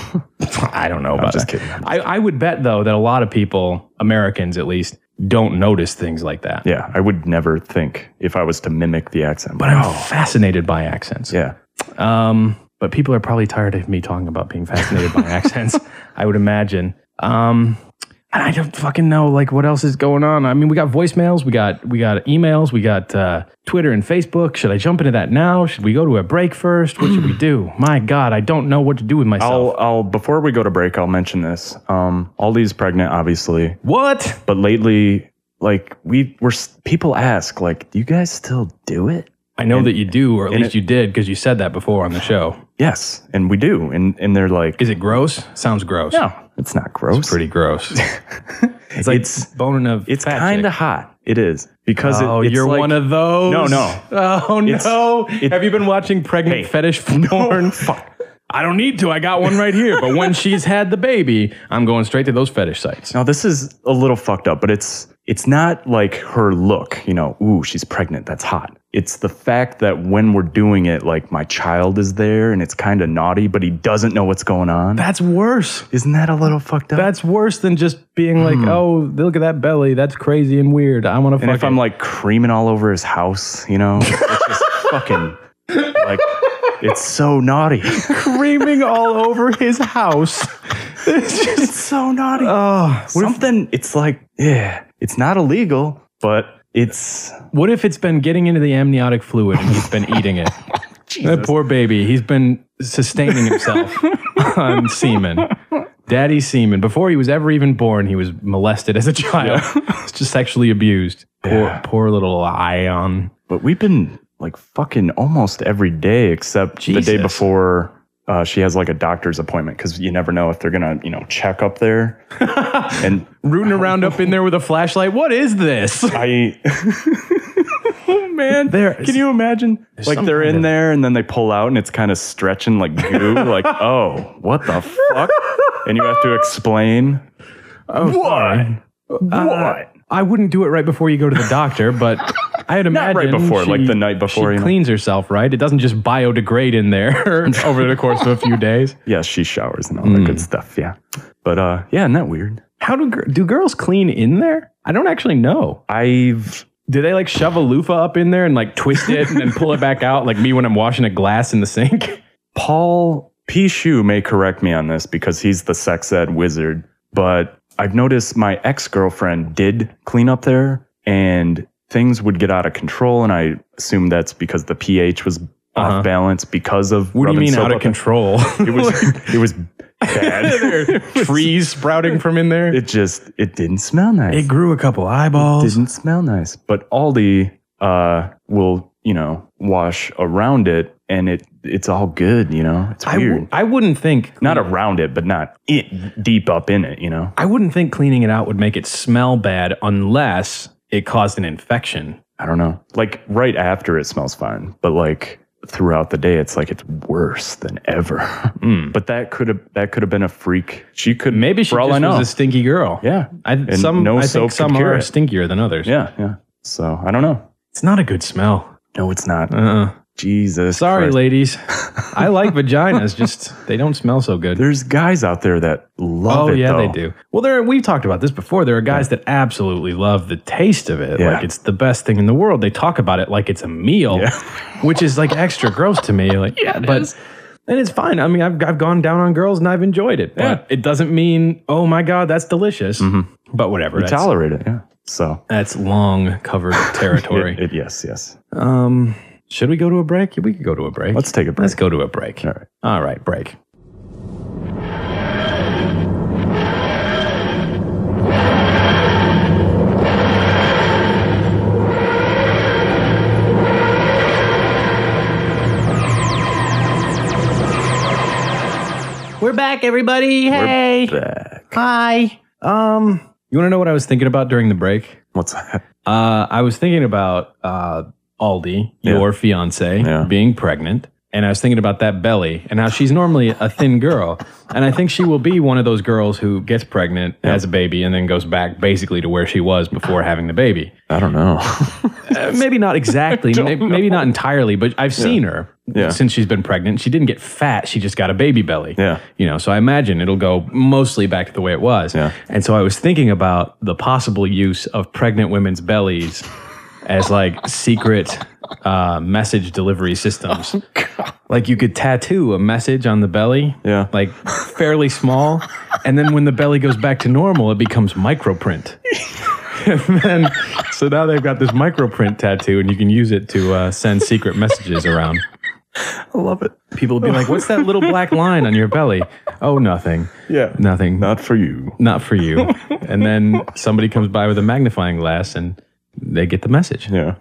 I don't know about just that. kidding. I'm I, I would bet though that a lot of people, Americans at least, don't notice things like that. Yeah, I would never think if I was to mimic the accent. But I'm fascinated by accents. yeah, Um, but people are probably tired of me talking about being fascinated by accents, I would imagine. Um, and I don't fucking know like what else is going on. I mean, we got voicemails, we got we got emails, we got uh, Twitter and Facebook. Should I jump into that now? Should we go to a break first? What should we do? My God, I don't know what to do with myself. I'll I'll before we go to break, I'll mention this. Um, Aldi's pregnant, obviously, what? but lately, like we were people ask, like, do you guys still do it? I know that you do, or at least it- you did, because you said that before on the show. Yes, and we do, and and they're like, Is it gross? Sounds gross. no, it's not gross. It's pretty gross. It's like It's- boning of It's fat kind of chick. hot. It is because it- Oh, it's you're like, one of those? No, no. Oh, It's- no. it- Have you been watching pregnant Hey. fetish porn? Fuck. I don't need to. I got one right here. But when she's had the baby, I'm going straight to those fetish sites. Now this is a little fucked up, but it's it's not like her look, you know, ooh, she's pregnant, that's hot. It's the fact that when we're doing it, like my child is there and it's kind of naughty, but he doesn't know what's going on. That's worse. Isn't that a little fucked up? That's worse than just being like, oh, look at that belly. That's crazy and weird. I want to fuck and if it. I'm like creaming all over his house, you know, it's just fucking like it's so naughty. creaming all over his house. It's just, It's so naughty. oh, Something it's like, yeah, it's not illegal, but it's what if it's been getting into the amniotic fluid and he's been eating it? That poor baby. He's been sustaining himself on semen. Daddy's semen. Before he was ever even born, he was molested as a child. He's just sexually abused. Poor, Yeah. poor little Ion. But we've been like fucking almost every day except the Jesus. day before uh, she has like a doctor's appointment because you never know if they're gonna, you know, check up there. And Rooting around up in there with a flashlight. What is this? I, oh man, There- can you imagine? Like some they're kind in of- there and then they pull out and it's kind of stretching like goo. Like, oh, what the fuck? And you have to explain. Oh, sorry. What? I wouldn't do it right before you go to the doctor, but I'd imagine right before, she- like the night before, She you know? cleans herself, right? It doesn't just biodegrade in there over the course of a few days. Yes, she showers and all that good stuff. Yeah. But uh, yeah, isn't that weird? How do gir- do girls clean in there? I don't actually know. I've Do they like shove a loofah up in there and like twist it and then pull it back out like me when I'm washing a glass in the sink? Paul P. Shu may correct me on this because he's the sex ed wizard, but I've noticed my ex-girlfriend did clean up there and things would get out of control. And I assume that's because the pH was Uh-huh. off balance because of What do you rubbing mean soap out of up there. control? It was, it was bad. Trees sprouting from in there. It just, it didn't smell nice. It grew a couple eyeballs. didn't smell nice. But Aldi uh, will, you know, wash around it and it it's all good, you know? It's I, weird. w- I wouldn't think Not around it, but not it, deep up in it, you know? I wouldn't think cleaning it out would make it smell bad unless it caused an infection. I don't know. Like right after it smells fine, but like throughout the day it's like it's worse than ever. But that could have that could have been a freak. She could Maybe she for all just I know. was a stinky girl. Yeah. I, And some no I soap think some could cure are it. stinkier than others. Yeah, yeah. So I don't know. It's not a good smell. No, it's not. Uh-uh. Jesus. Sorry, Christ. ladies. I like vaginas, just they don't smell so good. There's guys out there that love oh, it. yeah, though. they do. Well, there we've talked about this before. There are guys Yeah. that absolutely love the taste of it. Yeah. Like it's the best thing in the world. They talk about it like it's a meal, Yeah. which is like extra gross to me. Like, Yeah, it but is. and it's fine. I mean, I've I've gone down on girls and I've enjoyed it, but Yeah. it doesn't mean oh my god, that's delicious. But whatever. You That's, tolerate it, yeah. So that's long covered territory. it, it, yes, yes. Um, should we go to a break? We could go to a break. Let's take a break. Let's go to a break. All right. All right, break. We're back, everybody. Hey. Back. Hi. Um, you want to know what I was thinking about during the break? What's that? Uh, I was thinking about uh, Aldi, Yeah. your fiance, Yeah. being pregnant. And I was thinking about that belly and how she's normally a thin girl. And I think she will be one of those girls who gets pregnant, has a baby, and then goes back basically to where she was before having the baby. I don't know. Uh, maybe not exactly, maybe, maybe not entirely, but I've seen her Yeah. since she's been pregnant. She didn't get fat, she just got a baby belly. Yeah. You know, so I imagine it'll go mostly back to the way it was. Yeah. And so I was thinking about the possible use of pregnant women's bellies as like secret uh, message delivery systems. Like you could tattoo a message on the belly, Yeah. like fairly small, and then when the belly goes back to normal, it becomes microprint. And then, so now they've got this microprint tattoo, and you can use it to uh, send secret messages around. I love it. People would be like, "What's that little black line on your belly?" Oh, nothing. Yeah. Nothing. Not for you. Not for you. And then somebody comes by with a magnifying glass, and they get the message. Yeah.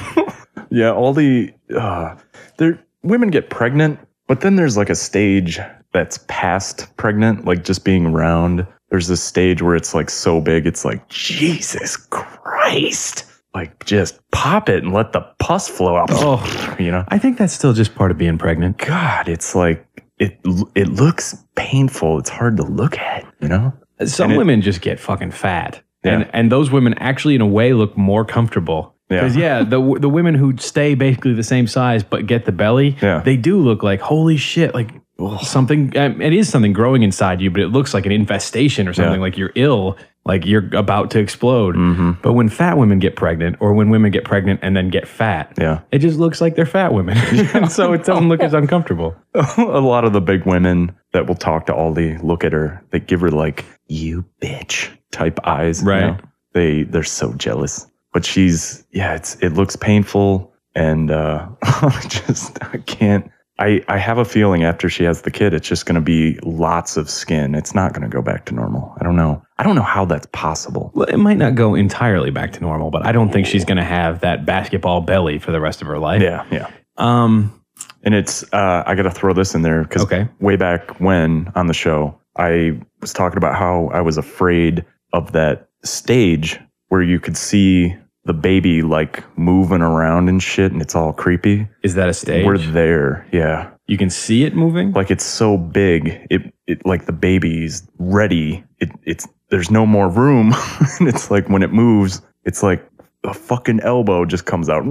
Yeah, all the uh there women get pregnant, but then there's like a stage that's past pregnant, like just being round. There's this stage where it's like so big, it's like, Jesus Christ. Like just pop it and let the pus flow out. Oh, You know? I think that's still just part of being pregnant. God, it's like it it looks painful. It's hard to look at, you know? Some And it- women just get fucking fat. Yeah. And and those women actually in a way look more comfortable. Yeah. Because yeah, the the women who stay basically the same size but get the belly, Yeah. they do look like holy shit, like something. Um, it is something growing inside you, but it looks like an infestation or something. Yeah. Like you're ill, like you're about to explode. Mm-hmm. But when fat women get pregnant, or when women get pregnant and then get fat, Yeah. it just looks like they're fat women, and so it doesn't look as uncomfortable. A lot of the big women that will talk to Aldi look at her, they give her like, you bitch type eyes. you Right. know? They they're so jealous. But she's yeah, it's it looks painful, and uh I just I can't I, I have a feeling after she has the kid, it's just gonna be lots of skin. It's not gonna go back to normal. I don't know. I don't know how that's possible. Well, it might not go entirely back to normal, but I don't think she's going to have that basketball belly for the rest of her life. Yeah, yeah. Um, And it's, uh, I got to throw this in there because Okay. way back when on the show, I was talking about how I was afraid of that stage where you could see the baby like moving around and shit, and it's all creepy. is that a stage? We're there, yeah. You can see it moving? Like it's so big, it it like the baby's ready. It it's there's no more room, and it's like when it moves, it's like a fucking elbow just comes out.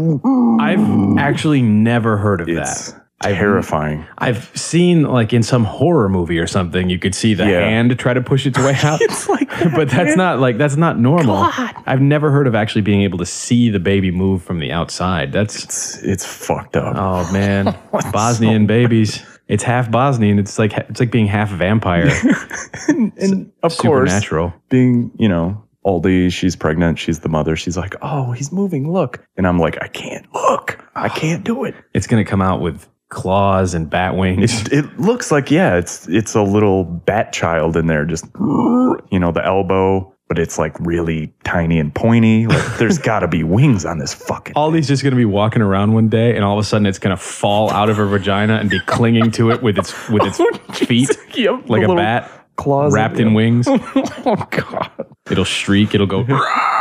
I've actually never heard of It's that. terrifying. I've seen like in some horror movie or something, you could see the Yeah. hand try to push its way out. It's like that, but that's man. not like that's not normal. God. I've never heard of actually being able to see the baby move from the outside. That's It's it's fucked up. oh man, Bosnian babies. It's half Bosnian. It's like it's like being half vampire. and, and of course, Supernatural. being, you know, Aldi, she's pregnant, she's the mother. She's like, oh, he's moving, look. And I'm like, I can't look. I can't do it. It's gonna come out with claws and bat wings. It, it looks like, yeah, it's it's a little bat child in there, just, you know, the elbow, but it's like really tiny and pointy. Like, there's got to be wings on this fucking. Aldi's just going to be walking around one day, and all of a sudden, it's going to fall out of her vagina and be clinging to it with its with its feet, Yep, like the a little bat, claws wrapped in yeah. wings. Oh, God. It'll shriek. It'll go,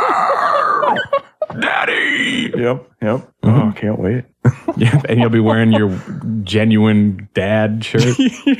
"Daddy!" Yep, yep. Oh, can't wait. Yeah, and you'll be wearing your genuine dad shirt,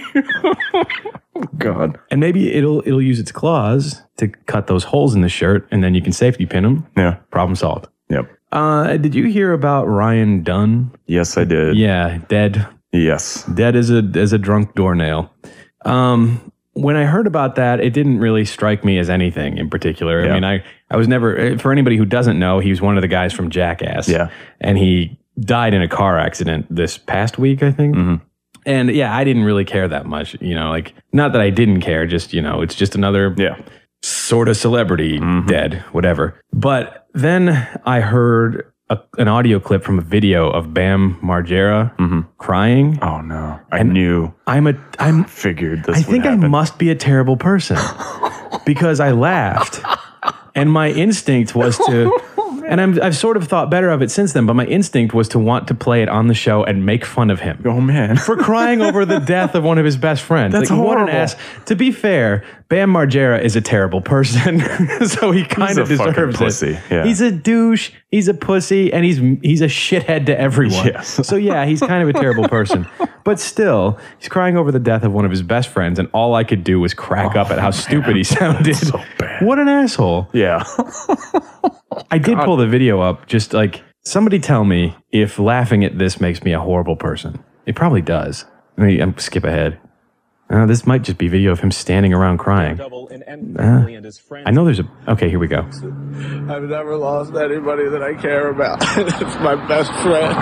God. and maybe it'll it'll use its claws to cut those holes in the shirt, and then you can safety pin them. Yeah, Problem solved. yep. Uh, did you hear about Ryan Dunn? Yes, I did. Yeah, dead. Yes. Dead as a as a drunk doornail. Um, when I heard about that, it didn't really strike me as anything in particular. Yeah. I mean, I, I was never, for anybody who doesn't know, he was one of the guys from Jackass. Yeah. And he died in a car accident this past week, I think. Mm-hmm. And yeah, I didn't really care that much. You know, like, not that I didn't care, just, you know, it's just another Yeah. sort of celebrity Mm-hmm. dead, whatever. But then I heard a, an audio clip from a video of Bam Margera Mm-hmm. crying. Oh no! I And knew. I'm a, I'm, Figured this. I would think I happen. must be a terrible person because I laughed and my instinct was to, and I'm, I've sort of thought better of it since then, but my instinct was to want to play it on the show and make fun of him. Oh man! For crying over the death of one of his best friends. That's What an horrible. ass. To be fair, Bam Margera is a terrible person, so he kind of a fucking deserves pussy, it. yeah. He's a douche, he's a pussy, and he's he's a shithead to everyone. Yes. So yeah, he's kind of a terrible person. But still, he's crying over the death of one of his best friends, and all I could do was crack up at how stupid he sounded. So bad. What an asshole. Yeah. I did pull the video up, just like, somebody tell me if laughing at this makes me a horrible person. It probably does. Let me um, skip ahead. Uh, this might just be video of him standing around crying. Uh, I know there's a... Okay, here we go. I've never lost anybody that I care about. It's my best friend.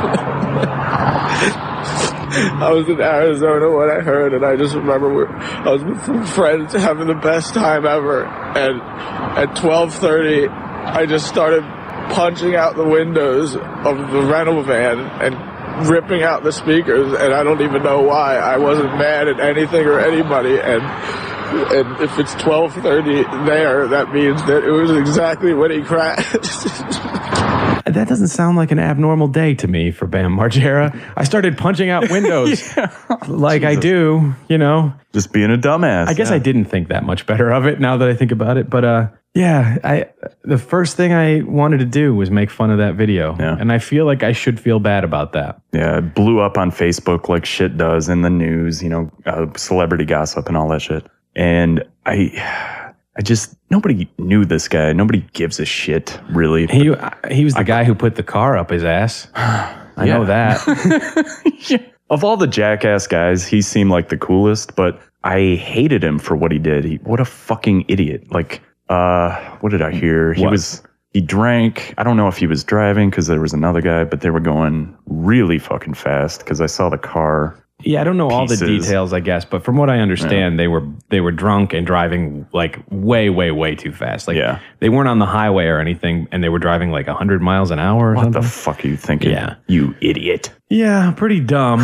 I was in Arizona when I heard, and I just remember we I was with some friends having the best time ever. And at twelve thirty, I just started punching out the windows of the rental van and ripping out the speakers, and I don't even know why. I wasn't mad at anything or anybody, and and if it's twelve thirty there, that means that it was exactly when he crashed. That doesn't sound like an abnormal day to me for Bam Margera. I started punching out windows like I do, you know. Just being a dumbass. I guess yeah. I didn't think that much better of it now that I think about it. But uh, yeah, I the first thing I wanted to do was make fun of that video. Yeah. And I feel like I should feel bad about that. Yeah, it blew up on Facebook like shit does in the news, you know, uh, celebrity gossip and all that shit. And I, I just, nobody knew this guy. Nobody gives a shit, really. He he was the guy who put the car up his ass. I know that. Yeah. Of all the Jackass guys, he seemed like the coolest, but I hated him for what he did. He, what a fucking idiot. Like, uh, what did I hear? He What? was, he drank. I don't know if he was driving because there was another guy, but they were going really fucking fast because I saw the car. Yeah, I don't know all the Pieces. details, I guess, but from what I understand, they were they were drunk and driving like way, way, way too fast. Like Yeah. they weren't on the highway or anything, and they were driving like a hundred miles an hour or What something. the fuck are you thinking? Yeah. You idiot. Yeah, pretty dumb.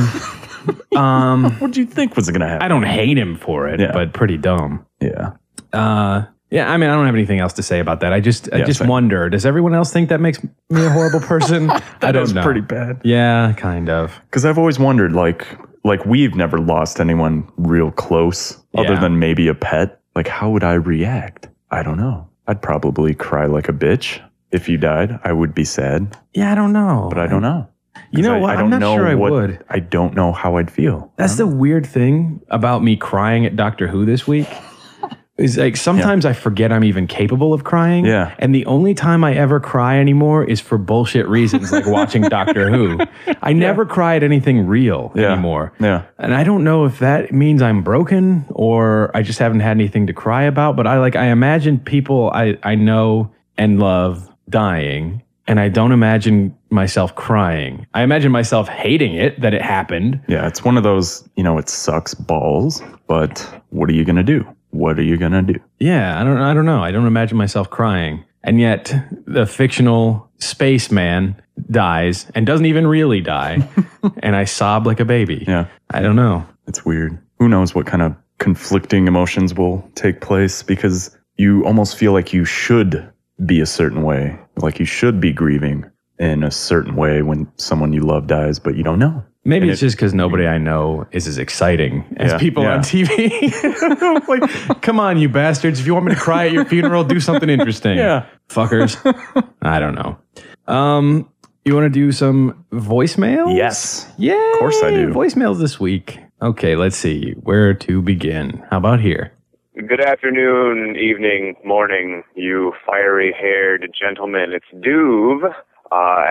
um, What did you think was going to happen? I don't hate him for it, Yeah. but pretty dumb. Yeah. Uh, yeah, I mean, I don't have anything else to say about that. I just, I Yeah, just same. wonder, does everyone else think that makes me a horrible person? I don't That's know. pretty bad. Yeah, kind of. Because I've always wondered, like, like we've never lost anyone real close, other Yeah. than maybe a pet. Like, how would I react? I don't know. I'd probably cry like a bitch. If you died, I would be sad, Yeah, I don't know. but I don't know. You know I, what? I I'm don't not know sure I what, would. I don't know how I'd feel. That's the weird thing about me crying at Doctor Who this week. Is like sometimes I forget I'm even capable of crying. Yeah. And the only time I ever cry anymore is for bullshit reasons, like watching Doctor Who. I never cry at anything real Yeah. anymore. Yeah. And I don't know if that means I'm broken or I just haven't had anything to cry about. But I like I imagine people I, I know and love dying. And I don't imagine myself crying. I imagine myself hating it, that it happened. Yeah, it's one of those, you know, it sucks balls, but what are you going to do? What are you going to do? Yeah, I don't I don't know. I don't imagine myself crying. And yet the fictional spaceman dies and doesn't even really die. And I sob like a baby. Yeah. I don't know. It's weird. Who knows what kind of conflicting emotions will take place, because you almost feel like you should be a certain way, like you should be grieving in a certain way when someone you love dies, but you don't know. Maybe And it's it- just because nobody I know is as exciting as Yeah, people yeah. on T V. Like, come on, you bastards. If you want me to cry at your funeral, do something interesting. Yeah. Fuckers. I don't know. Um, you want to do some voicemail? Yes. Yeah. Of course I do. Voicemails this week. Okay, let's see. Where to begin? How about here? Good afternoon, evening, morning, you fiery-haired gentlemen. It's Duve. Uh,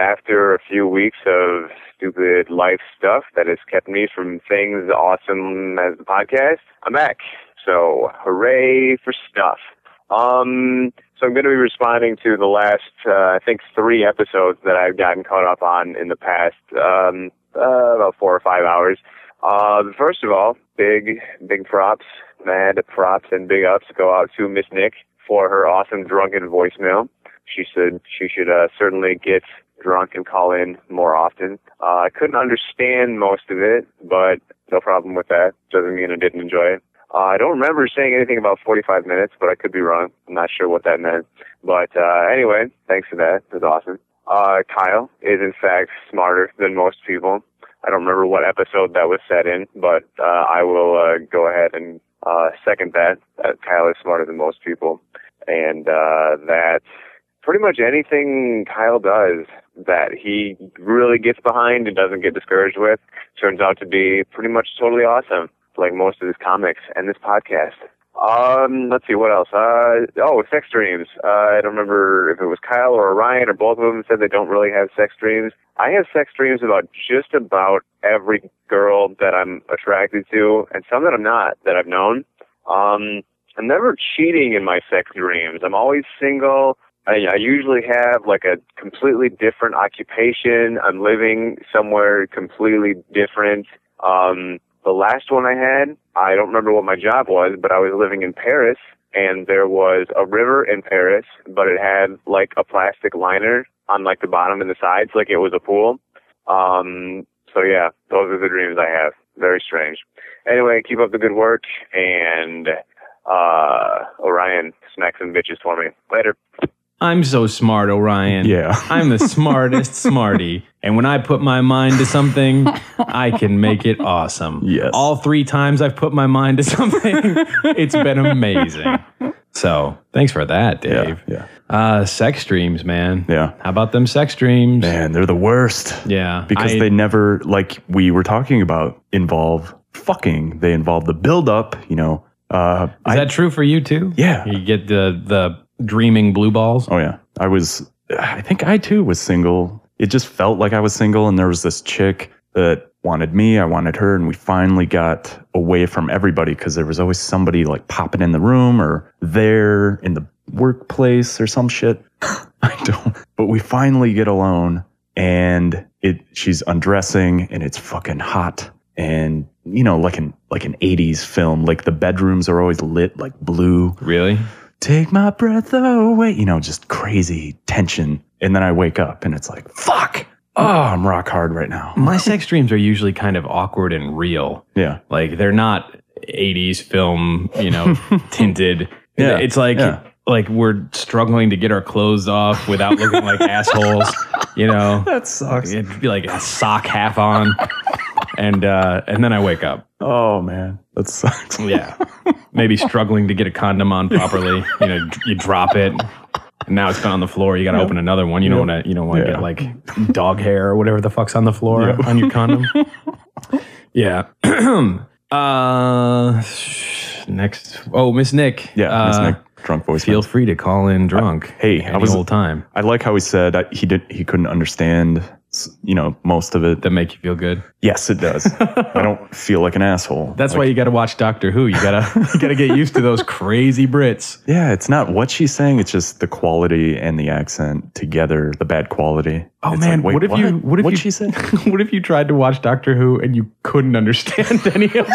after a few weeks of stupid life stuff that has kept me from things awesome as the podcast, I'm back. So, hooray for stuff. Um, so I'm going to be responding to the last, uh, I think, three episodes that I've gotten caught up on in the past, um, uh, about four or five hours. Uh, first of all, big, big props, mad props and big ups go out to Miss Nick for her awesome drunken voicemail. She said she should, uh, certainly get drunk and call in more often. Uh, I couldn't understand most of it, but no problem with that. Doesn't mean I didn't enjoy it. Uh, I don't remember saying anything about forty-five minutes, but I could be wrong. I'm not sure what that meant. But uh, anyway, thanks for that. It was awesome. Uh, Kyle is, in fact, smarter than most people. I don't remember what episode that was set in, but uh, I will uh, go ahead and uh, second that, that Kyle is smarter than most people. And uh, that pretty much anything Kyle does that he really gets behind and doesn't get discouraged with turns out to be pretty much totally awesome. Like most of his comics and this podcast. Um, let's see, what else? Uh, oh, sex dreams. Uh, I don't remember if it was Kyle or Ryan or both of them said they don't really have sex dreams. I have sex dreams about just about every girl that I'm attracted to, and some that I'm not, that I've known. Um, I'm never cheating in my sex dreams. I'm always single. I, I usually have like a completely different occupation. I'm living somewhere completely different. Um, The last one I had, I don't remember what my job was, but I was living in Paris, and there was a river in Paris, but it had, like, a plastic liner on, like, the bottom and the sides, like it was a pool. Um, so, yeah, those are the dreams I have. Very strange. Anyway, keep up the good work, and, uh, Orion, smack some bitches for me. Later. I'm so smart, Orion. Yeah. I'm the smartest smarty. And when I put my mind to something, I can make it awesome. Yes. All three times I've put my mind to something, it's been amazing. So thanks for that, Dave. Yeah. Uh, sex dreams, man. Yeah. How about them sex dreams? Man, they're the worst. Yeah. Because I, they never, like we were talking about, involve fucking. They involve the build-up, you know. Uh, Is I, that true for you, too? Yeah. You get the the... dreaming blue balls? Oh, yeah. I was, I think I too was single. It just felt like I was single, and there was this chick that wanted me, I wanted her, and we finally got away from everybody because there was always somebody like popping in the room or there in the workplace or some shit. I don't, but we finally get alone, and it she's undressing, and it's fucking hot. And, you know, like an, like an eighties film, like the bedrooms are always lit like blue. Really? Take my breath away, you know, just crazy tension. And then I wake up and it's like, fuck. Oh, I'm rock hard right now. My sex dreams are usually kind of awkward and real. Yeah. Like they're not eighties film, you know, tinted. Yeah. It's like, yeah. like we're struggling to get our clothes off without looking like assholes, you know. That sucks. It'd be like a sock half on. And, uh, and then I wake up. Oh man, that sucks. Yeah. Maybe struggling to get a condom on properly. You know, you drop it. And now it's been on the floor. You got to yep. open another one. You don't want to, you don't want to yeah. get like dog hair or whatever the fuck's on the floor yep. on your condom. Yeah. uh, next. Oh, Miss Nick. Yeah. Uh, Miss Nick. Drunk voice. Feel free to call in drunk. Uh, hey, any I was whole time. I like how he said uh, he did. He couldn't understand, you know, most of it. That make you feel good. Yes, it does. I don't feel like an asshole. That's like, why you got to watch Doctor Who. You gotta you gotta get used to those crazy Brits. Yeah, it's not what she's saying. It's just the quality and the accent together. The bad quality. Oh it's man, like, wait, what if what? you what if What'd you she say? What if you tried to watch Doctor Who and you couldn't understand any of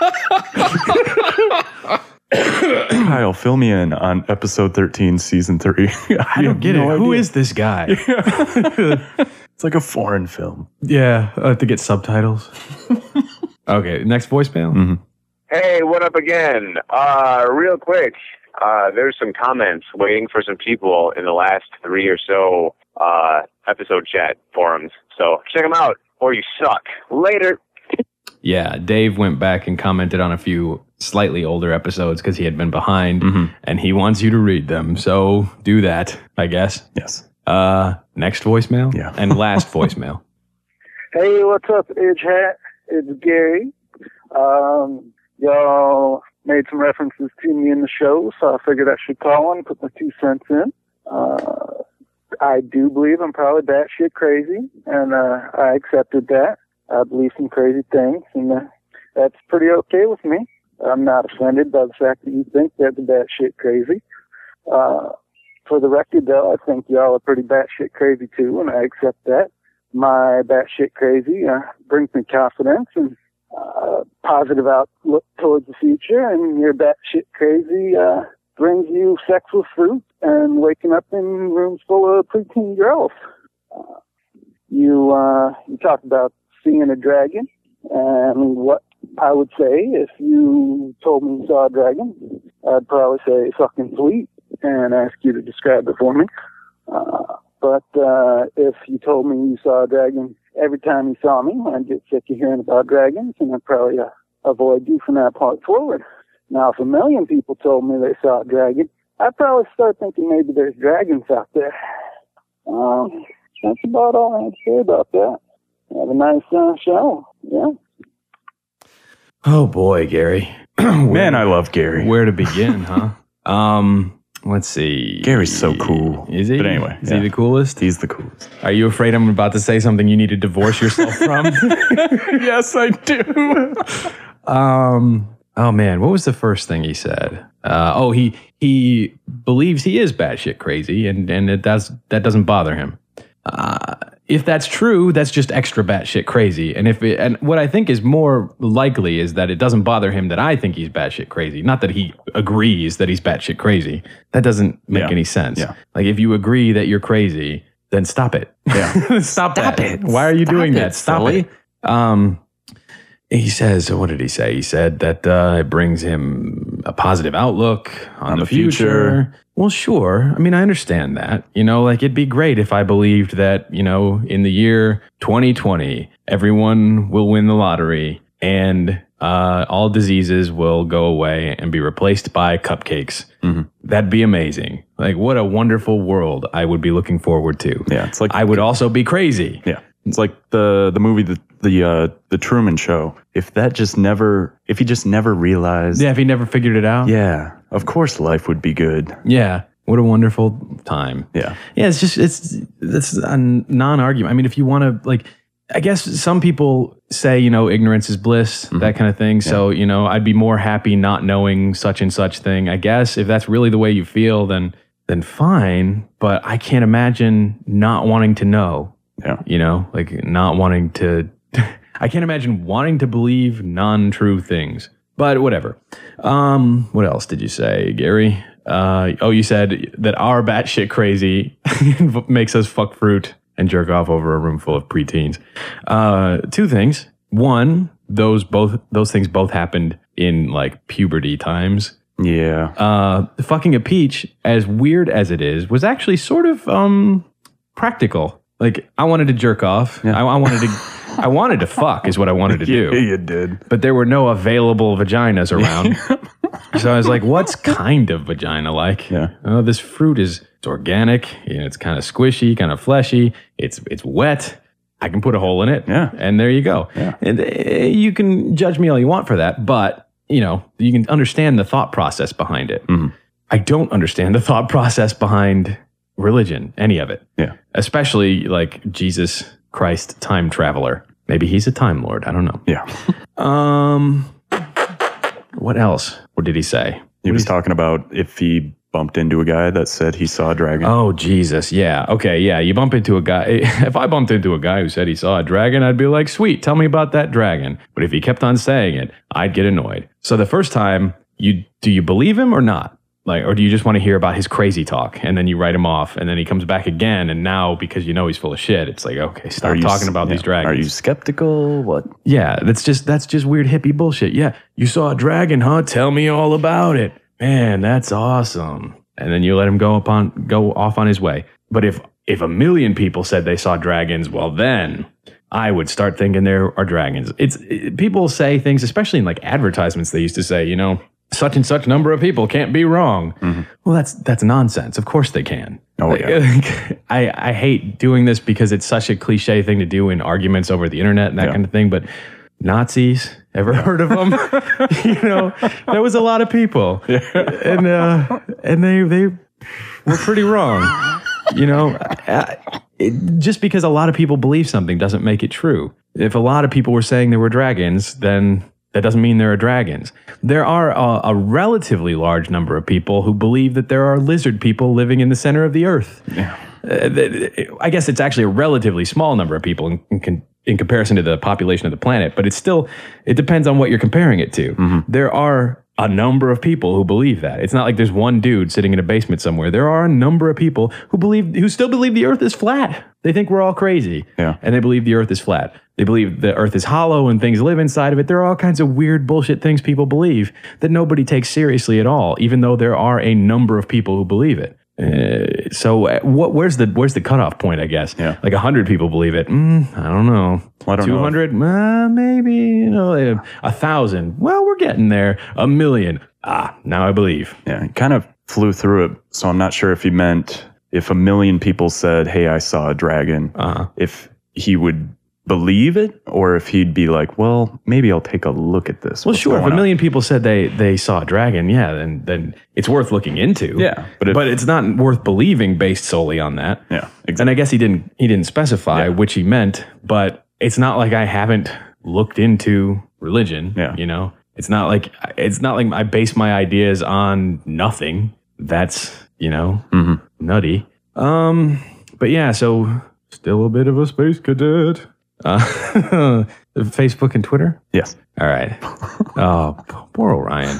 it? Kyle, fill me in on episode thirteen, season three. I, I don't get no it. idea. Who is this guy? It's like a foreign film. Yeah, I have to get subtitles. Okay, next voicemail. Mm-hmm. Hey, what up again? Uh, real quick, uh, there's some comments waiting for some people in the last three or so uh, episode chat forums. So check them out, or you suck. Later. Yeah, Dave went back and commented on a few slightly older episodes because he had been behind, mm-hmm. and he wants you to read them. So do that, I guess. Yes. Uh, next voicemail? Yeah. And last voicemail. Hey, what's up, Edge Hat? It's Gary. Um, y'all made some references to me in the show, so I figured I should call and put my two cents in. Uh, I do believe I'm probably batshit crazy, and uh, I accepted that. I believe some crazy things, and uh, that's pretty okay with me. I'm not offended by the fact that you think that the batshit crazy. Uh, for the record, though, I think y'all are pretty batshit crazy too, and I accept that. My batshit crazy uh, brings me confidence and uh, positive outlook towards the future, and your batshit crazy uh, brings you sexual fruit and waking up in rooms full of preteen girls. Uh, you uh, you talk about seeing a dragon, and what I would say if you told me you saw a dragon, I'd probably say fucking sweet and ask you to describe it for me. Uh, but uh, if you told me you saw a dragon every time you saw me, I'd get sick of hearing about dragons, and I'd probably uh, avoid you from that point forward. Now, if a million people told me they saw a dragon, I'd probably start thinking maybe there's dragons out there. Um, that's about all I have to say about that. Have a nice uh, show. Yeah. Oh boy, Gary. Man, I love Gary. Where to begin, huh? um, let's see. Gary's so cool. Is he? But anyway, is yeah. he the coolest? He's the coolest. Are you afraid I'm about to say something you need to divorce yourself from? Yes, I do. um. Oh man, what was the first thing he said? Uh, oh, he he believes he is batshit crazy, and and it does that doesn't bother him. Uh, if that's true, that's just extra batshit crazy. And if it, and what I think is more likely is that it doesn't bother him that I think he's batshit crazy, not that he agrees that he's batshit crazy. That doesn't make Yeah. any sense. Yeah. Like if you agree that you're crazy, then stop it. Yeah. stop, Stop that. it. Why are you Stop doing it, that? Stop silly. it. Um, he says, what did he say? He said that uh, it brings him a positive outlook on, On the, the future. future. Well, sure. I mean, I understand that. You know, like it'd be great if I believed that, you know, in the year twenty twenty, everyone will win the lottery and uh, all diseases will go away and be replaced by cupcakes. Mm-hmm. That'd be amazing. Like, what a wonderful world I would be looking forward to. Yeah, it's like I would also be crazy. Yeah, it's like the the movie the the uh, the Truman Show. If that just never, if he just never realized, Yeah, if he never figured it out. yeah, of course life would be good. Yeah. What a wonderful time. Yeah, Yeah, it's just, it's, it's a non-argument. I mean, if you want to, like, I guess some people say, you know, ignorance is bliss, Mm-hmm. that kind of thing. So, you know, I'd be more happy not knowing such and such thing. I guess if that's really the way you feel, then, then fine. But I can't imagine not wanting to know, yeah, you know, like not wanting to, I can't imagine wanting to believe non-true things. But whatever. Um, what else did you say, Gary? Uh, oh, you said that our batshit crazy makes us fuck fruit and jerk off over a room full of preteens. Uh, two things. One, those both those things both happened in like puberty times. yeah. Uh, fucking a peach, as weird as it is, was actually sort of um practical. Like I wanted to jerk off. I, I wanted to. I wanted to fuck is what I wanted to do. Yeah, you did. But there were no available vaginas around. So I was like, what's kind of vagina like? Yeah. Oh, this fruit is it's organic. You know, it's kind of squishy, kind of fleshy. It's it's wet. I can put a hole in it. Yeah. And there you go. Yeah. And uh, you can judge me all you want for that, but you know, you can understand the thought process behind it. Mhm. I don't understand the thought process behind religion, any of it. Yeah. Especially like Jesus Christ time traveler. Maybe he's a time lord. I don't know. Yeah. Um, what else? What did he say? He was talking about if he bumped into a guy that said he saw a dragon. Oh, Jesus. Yeah. Okay. Yeah. You bump into a guy. If I bumped into a guy who said he saw a dragon, I'd be like, sweet, tell me about that dragon. But if he kept on saying it, I'd get annoyed. So the first time, you do you believe him or not? Like, or do you just want to hear about his crazy talk and then you write him off and then he comes back again and now because you know he's full of shit, it's like, okay, stop Are you talking s- about yeah. these dragons. Are you skeptical? What? Yeah, that's just that's just weird hippie bullshit. Yeah, you saw a dragon, huh? Tell me all about it. Man, that's awesome. And then you let him go upon go off on his way. But if if a million people said they saw dragons, well then I would start thinking there are dragons. It's it, people say things, especially in like advertisements. They used to say, you know, such and such number of people can't be wrong. Mm-hmm. Well, that's that's nonsense. Of course they can. Oh, Like, yeah. I, I hate doing this because it's such a cliche thing to do in arguments over the internet and that Yeah. kind of thing. But Nazis, ever heard of them? You know, there was a lot of people, and uh, and they they were pretty wrong. You know, uh, it, just because a lot of people believe something doesn't make it true. If a lot of people were saying there were dragons, then that doesn't mean there are dragons. There are a, a relatively large number of people who believe that there are lizard people living in the center of the earth. Yeah. Uh, I guess it's actually a relatively small number of people in, in, in comparison to the population of the planet, but it's still, it depends on what you're comparing it to. Mm-hmm. There are a number of people who believe that. It's not like there's one dude sitting in a basement somewhere. There are a number of people who believe, who still believe the earth is flat. They think we're all crazy. Yeah. And they believe the earth is flat. They believe the earth is hollow and things live inside of it. There are all kinds of weird bullshit things people believe that nobody takes seriously at all, even though there are a number of people who believe it. Uh, so uh, what, where's the where's the cutoff point, I guess? Yeah. Like one hundred people believe it. Mm, I don't know. I don't two hundred? Uh, maybe, you know, a uh, thousand. Well, we're getting there. A million. Ah, now I believe. Yeah, he kind of flew through it, so I'm not sure if he meant if a million people said, hey, I saw a dragon, uh-huh. if he would believe it, or if he'd be like, well, maybe I'll take a look at this. Well, What's sure. If a on? million people said they they saw a dragon, yeah, then then it's worth looking into. Yeah, but if, but it's not worth believing based solely on that. Yeah, exactly. And I guess he didn't he didn't specify yeah. which he meant, but it's not like I haven't looked into religion. Yeah, you know, it's not like it's not like I base my ideas on nothing. That's, you know, mm-hmm. nutty. Um, but yeah, so still a bit of a space cadet. Uh, Facebook and Twitter? Yes. All right. Oh, poor Orion.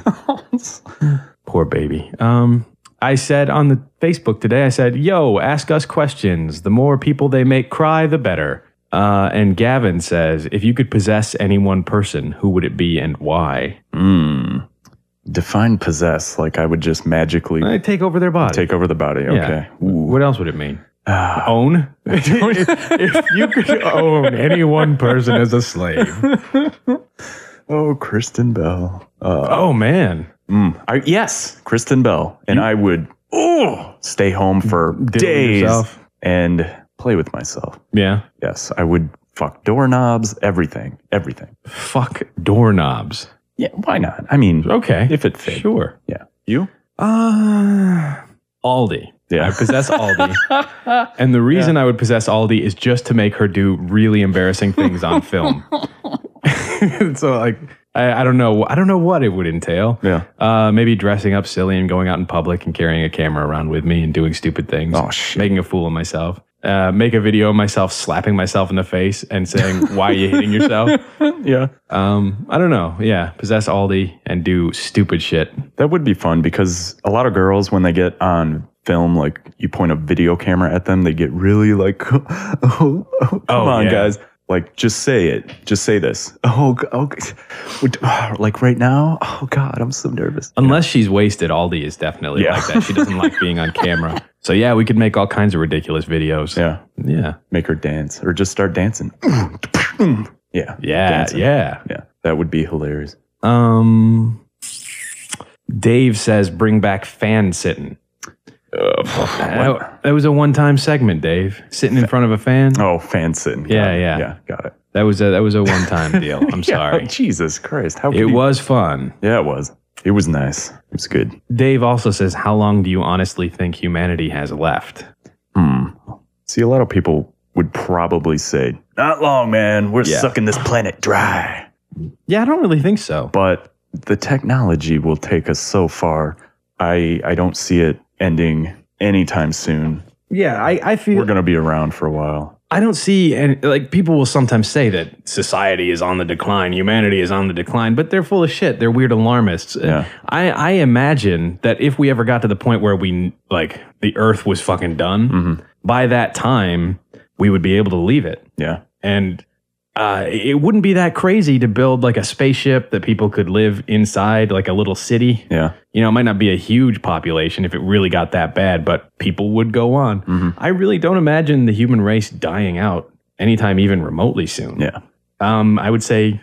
Poor baby. Um, I said on the Facebook today, I said, yo, ask us questions. The more people they make cry, the better. Uh, and Gavin says, if you could possess any one person, who would it be and why? Mm. Define possess, like I would just magically... I take over their body. Take over the body, okay. Yeah. What else would it mean? Uh, own? If you could own any one person as a slave. Oh, Kristen Bell. Uh, oh, man. Mm, I, yes, Kristen Bell. And you, I would oh, stay home for days and play with myself. Yeah. Yes, I would fuck doorknobs, everything, everything. Fuck doorknobs. Yeah, why not? I mean, okay, if it fit. Sure. Yeah. You? Uh, Aldi. Yeah. I possess Aldi. And the reason yeah. I would possess Aldi is just to make her do really embarrassing things on film. So, like, I, I don't know. I don't know what it would entail. Yeah. Uh, maybe dressing up silly and going out in public and carrying a camera around with me and doing stupid things. Oh, shit. Making a fool of myself. Uh, make a video of myself slapping myself in the face and saying, why are you hitting yourself? Yeah. Um, I don't know. Yeah. Possess Aldi and do stupid shit. That would be fun because a lot of girls, when they get on film, like you point a video camera at them, they get really like, oh, oh come oh, on, yeah. guys. Like, just say it. Just say this. Oh, oh, like right now? Oh, God, I'm so nervous. Unless she's wasted, Aldi is definitely yeah. like that. She doesn't like being on camera. So, yeah, we could make all kinds of ridiculous videos. Yeah. Yeah. Make her dance or just start dancing. Yeah. Yeah. Dancing. Yeah. Yeah. That would be hilarious. Um, Dave says, bring back fan sitting. Uh, that, that was a one-time segment, Dave. Sitting in front of a fan. Oh, fan sitting. Yeah, got yeah, yeah. Got it. That was a that was a one-time deal. I'm yeah, sorry. Jesus Christ! How it you... was fun. Yeah, it was. It was nice. It was good. Dave also says, "How long do you honestly think humanity has left?" Hmm. See, a lot of people would probably say, "Not long, man. We're yeah. sucking this planet dry." Yeah, I don't really think so. But the technology will take us so far. I I don't see it ending anytime soon. Yeah, I, I feel we're going to be around for a while. I don't see, and like people will sometimes say that society is on the decline, humanity is on the decline, but they're full of shit. They're weird alarmists. Yeah. I, I imagine that if we ever got to the point where we, like, the earth was fucking done, mm-hmm. by that time, we would be able to leave it. Yeah. And uh, it wouldn't be that crazy to build like a spaceship that people could live inside, like a little city. Yeah. You know, it might not be a huge population if it really got that bad, but people would go on. Mm-hmm. I really don't imagine the human race dying out anytime even remotely soon. Yeah. Um, I would say,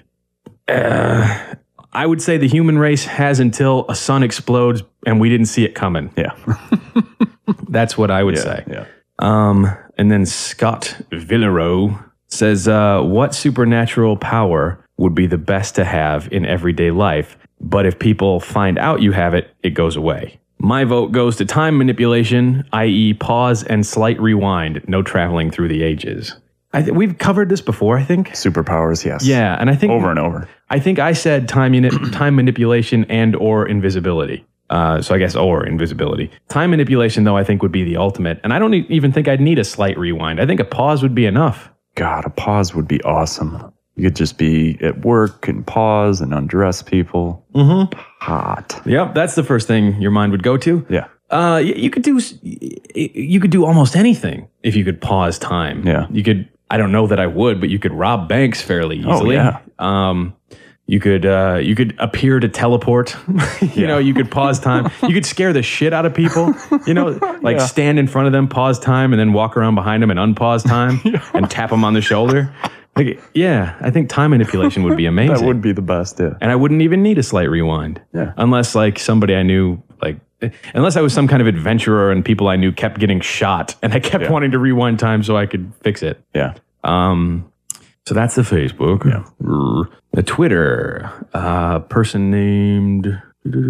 uh, I would say the human race has until a sun explodes and we didn't see it coming. Yeah. That's what I would yeah, say. Yeah. Um, and then Scott Villeroy says, uh, what supernatural power would be the best to have in everyday life? But if people find out you have it, it goes away. My vote goes to time manipulation, that is pause and slight rewind. No traveling through the ages. I th- we've covered this before, I think. Superpowers, yes. Yeah, and I think over and over. I think I said time uni- time manipulation and or invisibility. Uh, so I guess or invisibility. Time manipulation, though, I think would be the ultimate. And I don't e- even think I'd need a slight rewind. I think a pause would be enough. God, a pause would be awesome. You could just be at work and pause and undress people. Mm-hmm. Hot. Yep, that's the first thing your mind would go to. Yeah. Uh, you, you could do you could do almost anything if you could pause time. Yeah. You could. I don't know that I would, but you could rob banks fairly easily. Oh, yeah. Um, you could uh, you could appear to teleport. you Yeah. know, you could pause time. You could scare the shit out of people. You know, like Yeah. stand in front of them, pause time, and then walk around behind them and unpause time and tap them on the shoulder. Like, yeah, I think time manipulation would be amazing. That would be the best, yeah. And I wouldn't even need a slight rewind. Yeah. Unless like somebody I knew, like, unless I was some kind of adventurer and people I knew kept getting shot and I kept Yeah. wanting to rewind time so I could fix it. Yeah. Um, so that's the Facebook. Yeah. The Twitter, uh, person named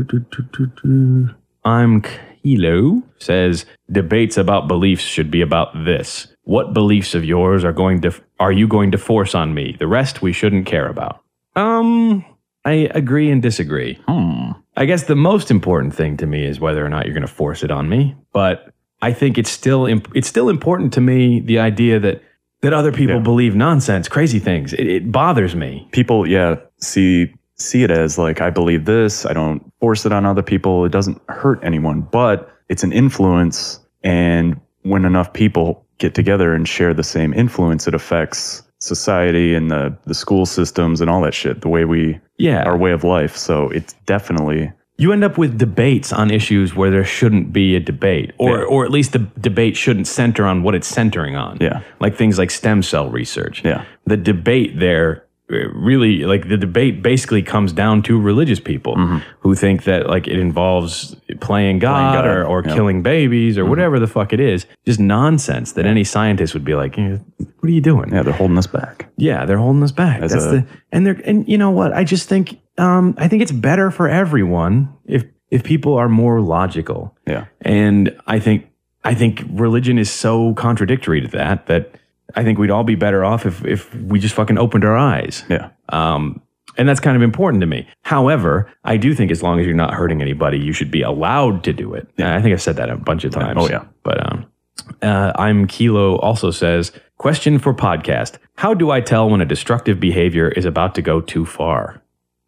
I'm Kilo says debates about beliefs should be about this. What beliefs of yours are going to are you going to force on me? The rest we shouldn't care about. Um, I agree and disagree. Hmm. I guess the most important thing to me is whether or not you're going to force it on me. But I think it's still imp- it's still important to me the idea that that other people Yeah. believe nonsense, crazy things. It, it bothers me. People, yeah, see see it as like, I believe this. I don't force it on other people. It doesn't hurt anyone, but it's an influence. And when enough people get together and share the same influence, it affects society and the, the school systems and all that shit, the way we, Yeah. our way of life. So it's definitely, You end up with debates on issues where there shouldn't be a debate, or Yeah. or at least the debate shouldn't center on what it's centering on. Yeah. Like things like stem cell research. Yeah. The debate there uh, really, like the debate basically comes down to religious people who think that like it involves playing God, God, or, or yeah. killing babies or whatever the fuck it is. Just nonsense that any scientist would be like, "Eh, what are you doing? yeah, they're holding us back. Yeah, they're holding us back. As That's a- the and they're and you know what? I just think um, I think it's better for everyone if if people are more logical. Yeah. And I think I think religion is so contradictory to that that I think we'd all be better off if if we just fucking opened our eyes. Yeah. Um, and that's kind of important to me. However, I do think as long as you're not hurting anybody, you should be allowed to do it. And I think I've said that a bunch of times. Oh, yeah. But um, uh, I'm Kilo also says, question for podcast. How do I tell when a destructive behavior is about to go too far?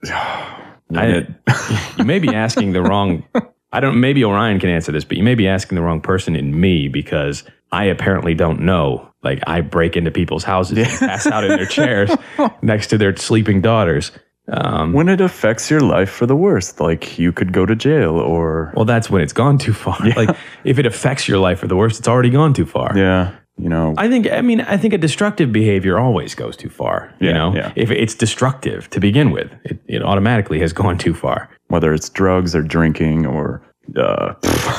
I, you may be asking the wrong, I don't, maybe Orion can answer this, but you may be asking the wrong person in me because I apparently don't know. Like I break into people's houses and pass out in their chairs next to their sleeping daughters. Um, When it affects your life for the worst, like you could go to jail or, well, that's when it's gone too far. Like if it affects your life for the worst, it's already gone too far. yeah, you know, I think, I mean, I think a destructive behavior always goes too far. You Yeah, know, yeah. if it's destructive to begin with, it, it automatically has gone too far. whether it's drugs or drinking or uh,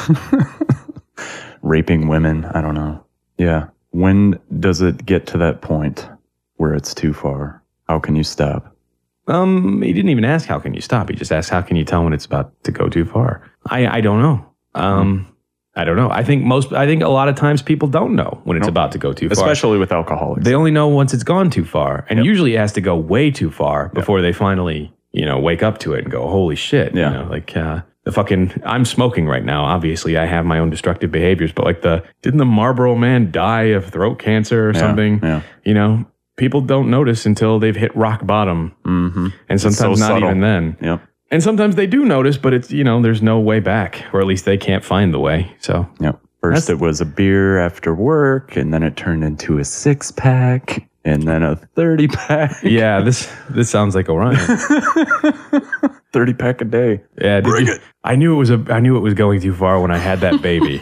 raping women. I don't know. Yeah. When does it get to that point where it's too far? How can you stop? Um, he didn't even ask how can you stop. He just asked how can you tell when it's about to go too far. I I don't know. Um, I don't know. I think most. I think a lot of times people don't know when it's Nope. about to go too far. Especially with alcoholics. They only know once it's gone too far, and usually it has to go way too far before they finally, you know, wake up to it and go, "Holy shit!" Yeah. You know, like uh, the fucking. I'm smoking right now. Obviously, I have my own destructive behaviors, but like the didn't the Marlboro Man die of throat cancer or Yeah, something? yeah. You know, people don't notice until they've hit rock bottom, Mm-hmm. and sometimes so not subtle. even then. Yep. And sometimes they do notice, but it's you know, there's no way back, or at least they can't find the way. So. Yep. First That's- it was a beer after work, and then it turned into a six pack, and then a thirty pack. Yeah, this this sounds like Orion. thirty pack a day. Yeah, did Bring you- it. I knew it was a. I knew it was going too far when I had that baby.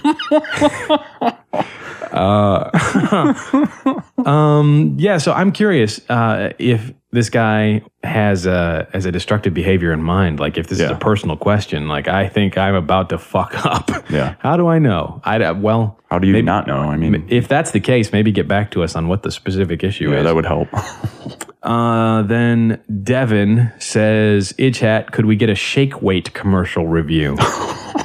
uh, um. Yeah. So I'm curious uh, if this guy has a has a destructive behavior in mind. Like if this is Yeah. a personal question. Like I think I'm about to fuck up. Yeah. How do I know? I well. How do you maybe- not know? I mean, If that's the case, maybe get back to us on what the specific issue yeah, is. that would help. Uh, then Devin says, Itch Hat, could we get a shake weight commercial review?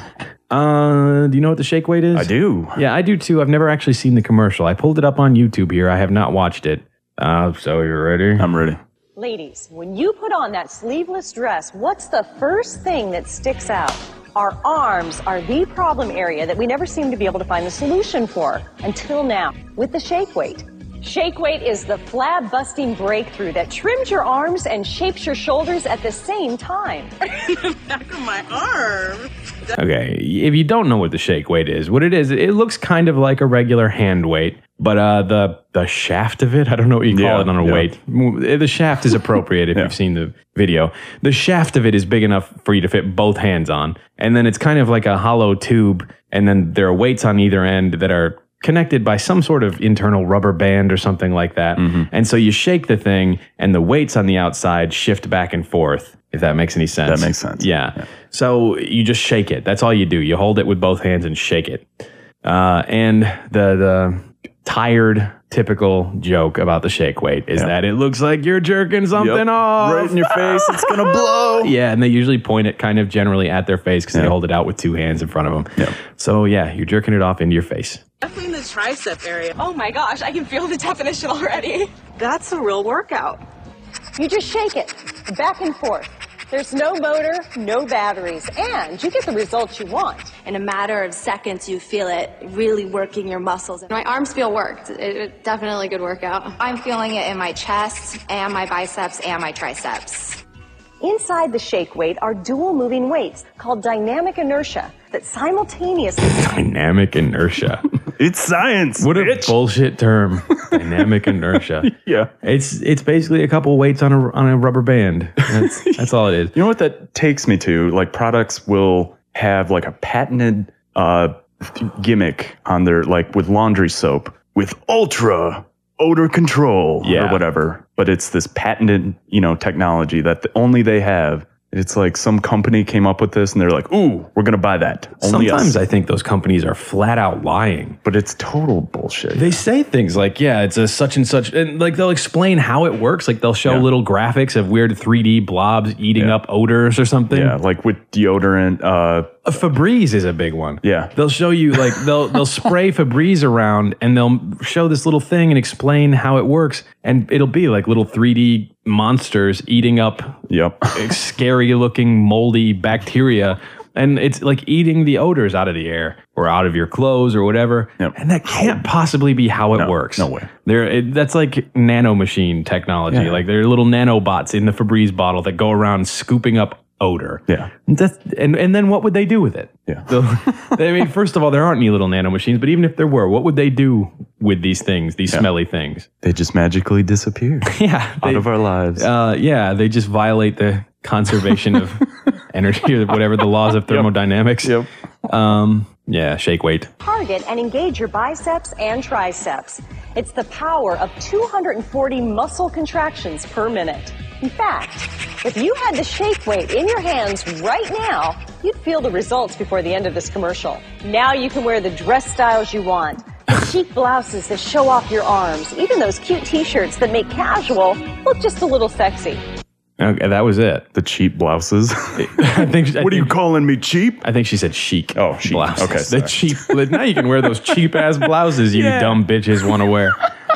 Uh, do you know what the shake weight is? I do. Yeah, I do too. I've never actually seen the commercial. I pulled it up on YouTube here. I have not watched it. Uh, so you're ready? I'm ready. Ladies, when you put on that sleeveless dress, what's the first thing that sticks out? Our arms are the problem area that we never seem to be able to find the solution for until now with the shake weight. Shake weight is the flab busting breakthrough that trims your arms and shapes your shoulders at the same time. Back of my arm. Okay, if you don't know what the shake weight is, what it is, it looks kind of like a regular hand weight, but uh, the the shaft of it, I don't know what you call Yeah, it on a yeah. weight. The shaft is appropriate if Yeah. you've seen the video. The shaft of it is big enough for you to fit both hands on, and then it's kind of like a hollow tube, and then there are weights on either end that are connected by some sort of internal rubber band or something like that. Mm-hmm. And so you shake the thing, and the weights on the outside shift back and forth, if that makes any sense. That makes sense. Yeah. Yeah. So you just shake it. That's all you do. You hold it with both hands and shake it. Uh, and the the tired, typical joke about the shake weight is Yeah. that it looks like you're jerking something Yep. off. Right in your face. It's going to blow. Yeah, and they usually point it kind of generally at their face because they Yeah. hold it out with two hands in front of them. Yep. So yeah, you're jerking it off into your face. Definitely in the tricep area. Oh my gosh, I can feel the definition already. That's a real workout. You just shake it back and forth. There's no motor, no batteries, and you get the results you want. In a matter of seconds, you feel it really working your muscles. My arms feel worked. It, it definitely a good workout. I'm feeling it in my chest and my biceps and my triceps. Inside the shake weight are dual moving weights called dynamic inertia that simultaneously Dynamic inertia. It's science. What a bitch. bullshit term. Dynamic inertia. Yeah. It's it's basically a couple weights on a on a rubber band. That's that's all it is. You know what that takes me to? Like products will have like a patented uh, gimmick on their, like with laundry soap with ultra odor control Yeah. or whatever. But it's this patented, you know, technology that the, only they have. It's like some company came up with this and they're like, ooh, we're going to buy that. Only Sometimes us. I think those companies are flat out lying. But it's total bullshit. They say things like, yeah, it's a such and such, and like they'll explain how it works. Like they'll show Yeah. little graphics of weird three D blobs eating Yeah. up odors or something. yeah, like with deodorant. Uh, A Febreze is a big one. Yeah. They'll show you like they'll they'll spray Febreze around and they'll show this little thing and explain how it works, and it'll be like little three D monsters eating up yep. scary looking moldy bacteria, and it's like eating the odors out of the air or out of your clothes or whatever. Yep. And that can't possibly be how it No, works. no way. There, it, that's like nano machine technology. Yeah. Like there are little nanobots in the Febreze bottle that go around scooping up odor. Yeah. That's, and and then what would they do with it? Yeah. So, I mean, first of all, there aren't any little nano machines, but even if there were, what would they do with these things, these Yeah. smelly things? They just magically disappear Yeah. out they- of our lives. uh, yeah, they just violate the conservation of energy or whatever the laws of thermodynamics. Yep. Um, yeah, shake weight. target and engage your biceps and triceps. It's the power of two hundred forty muscle contractions per minute. In fact, if you had the shake weight in your hands right now, you'd feel the results before the end of this commercial. Now you can wear the dress styles you want, the chic blouses that show off your arms, even those cute t-shirts that make casual look just a little sexy. Okay, that was it. The cheap blouses. I think. I What are you think- calling me, cheap? I think she said chic. Oh, chic. Blouses. Okay, the sorry. cheap. Now you can wear those cheap ass blouses you Yeah. dumb bitches want to wear.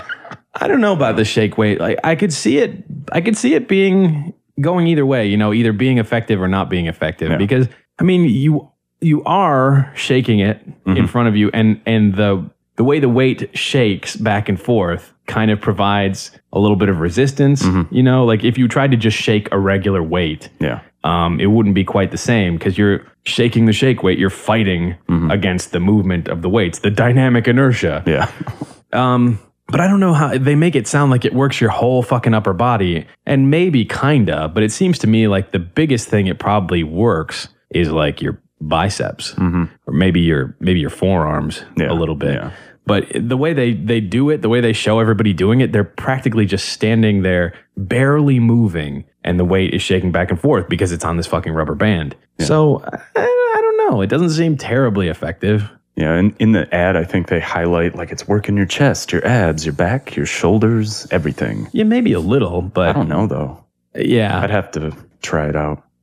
I don't know about the shake weight. Like I could see it. I could see it being going either way. You know, either being effective or not being effective. Yeah. Because I mean, you you are shaking it Mm-hmm. in front of you, and and the the way the weight shakes back and forth kind of provides a little bit of resistance. Mm-hmm. You know, like if you tried to just shake a regular weight, Yeah. um, it wouldn't be quite the same because you're shaking the shake weight. You're fighting against the movement of the weights, the dynamic inertia. Yeah. Um, but I don't know how they make it sound like it works your whole fucking upper body, and maybe kinda. But it seems to me like the biggest thing it probably works is like your biceps, or maybe your maybe your forearms Yeah, a little bit. yeah. But the way they, they do it, the way they show everybody doing it, they're practically just standing there, barely moving, and the weight is shaking back and forth because it's on this fucking rubber band. So I, I don't know. It doesn't seem terribly effective. Yeah, and in the ad, I think they highlight like it's working your chest, your abs, your back, your shoulders, everything. Yeah, maybe a little, but I don't know though. yeah, I'd have to try it out.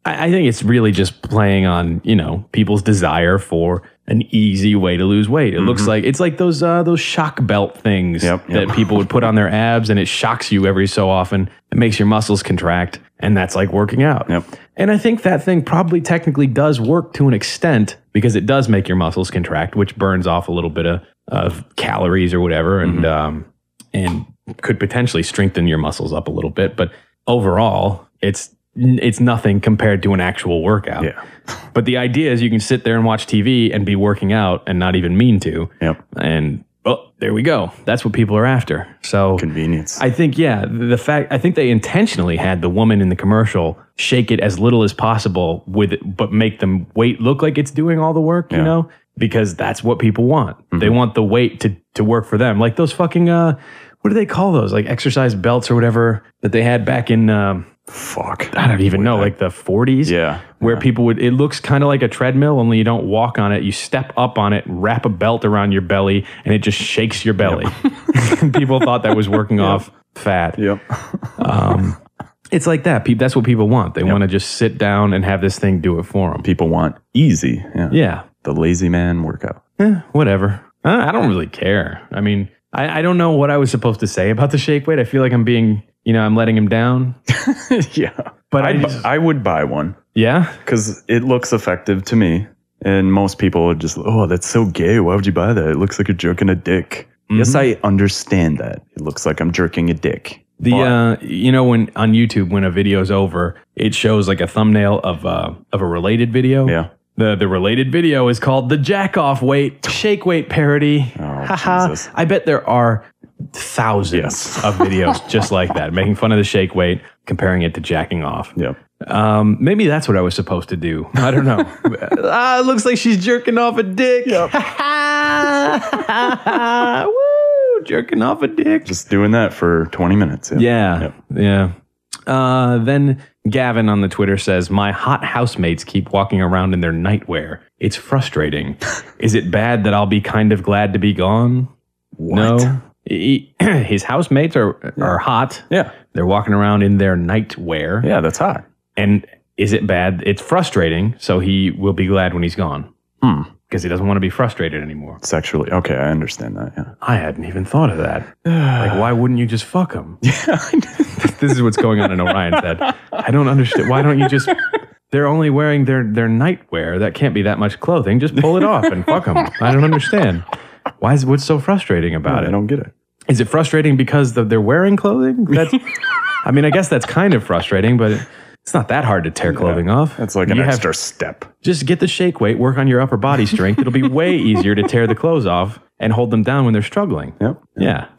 I, I think it's really just playing on, you know, people's desire for an easy way to lose weight. It mm-hmm. looks like it's like those uh, those shock belt things yep, yep. that people would put on their abs, and it shocks you every so often. It makes your muscles contract, and that's like working out. Yep. And I think that thing probably technically does work to an extent because it does make your muscles contract, which burns off a little bit of, of calories or whatever, and mm-hmm. um, and could potentially strengthen your muscles up a little bit. But overall, it's it's nothing compared to an actual workout. Yeah. But the idea is you can sit there and watch T V and be working out and not even mean to. Yep. And oh, there we go. That's what people are after. So convenience. I think, yeah, the fact, I think they intentionally had the woman in the commercial shake it as little as possible with it, but make them weight look like it's doing all the work, you yeah. know, because that's what people want. Mm-hmm. They want the weight to, to work for them. Like those fucking, uh, what do they call those? Like exercise belts or whatever that they had back in, um, Fuck. I don't even know, like the forties. Yeah. Where yeah. people would, it looks kind of like a treadmill, only you don't walk on it. You step up on it, wrap a belt around your belly, and it just shakes your belly. Yep. People thought that was working yep. off fat. Yep. um, it's like that. Pe- That's what people want. They yep. want to just sit down and have this thing do it for them. People want easy. Yeah. Yeah. The lazy man workout. Eh, whatever. Uh, I don't really care. I mean, I, I don't know what I was supposed to say about the shake weight. I feel like I'm being... You know, I'm letting him down. yeah. But I'd, I, just, I would buy one. Yeah? Because it looks effective to me. And most people would just, oh, that's so gay. Why would you buy that? It looks like you're jerking a dick. Mm-hmm. Yes, I understand that. It looks like I'm jerking a dick. The uh, you know, when on YouTube, when a video's over, it shows like a thumbnail of uh, of a related video. Yeah. The the related video is called the Jack Off Weight Shake Weight Parody. Oh, Jesus. I bet there are thousands yes. of videos just like that, making fun of the shake weight, comparing it to jacking off. Yep. Um, maybe that's what I was supposed to do. I don't know. ah, it looks like she's jerking off a dick. Yep. Woo! Jerking off a dick. Just doing that for twenty minutes. Yeah. Yeah. Yep. yeah. Uh, then Gavin on the Twitter says, my hot housemates keep walking around in their nightwear. It's frustrating. Is it bad that I'll be kind of glad to be gone? What? No. He, his housemates are yeah. are hot. Yeah. They're walking around in their nightwear. Yeah, that's hot. And is it bad? It's frustrating, so he will be glad when he's gone. Hmm. Because he doesn't want to be frustrated anymore. Sexually. Okay, I understand that, yeah. I hadn't even thought of that. Like, why wouldn't you just fuck him? Yeah. This is what's going on in Orion's head. I don't understand. Why don't you just... They're only wearing their, their nightwear. That can't be that much clothing. Just pull it off and fuck them. I don't understand. Why is what's so frustrating about no, it? I don't get it. Is it frustrating because the, they're wearing clothing? That's, I mean, I guess that's kind of frustrating, but it's not that hard to tear clothing yeah, off. That's like an you extra have, step. Just get the shake weight, work on your upper body strength. It'll be way easier to tear the clothes off and hold them down when they're struggling. Yep. Yeah.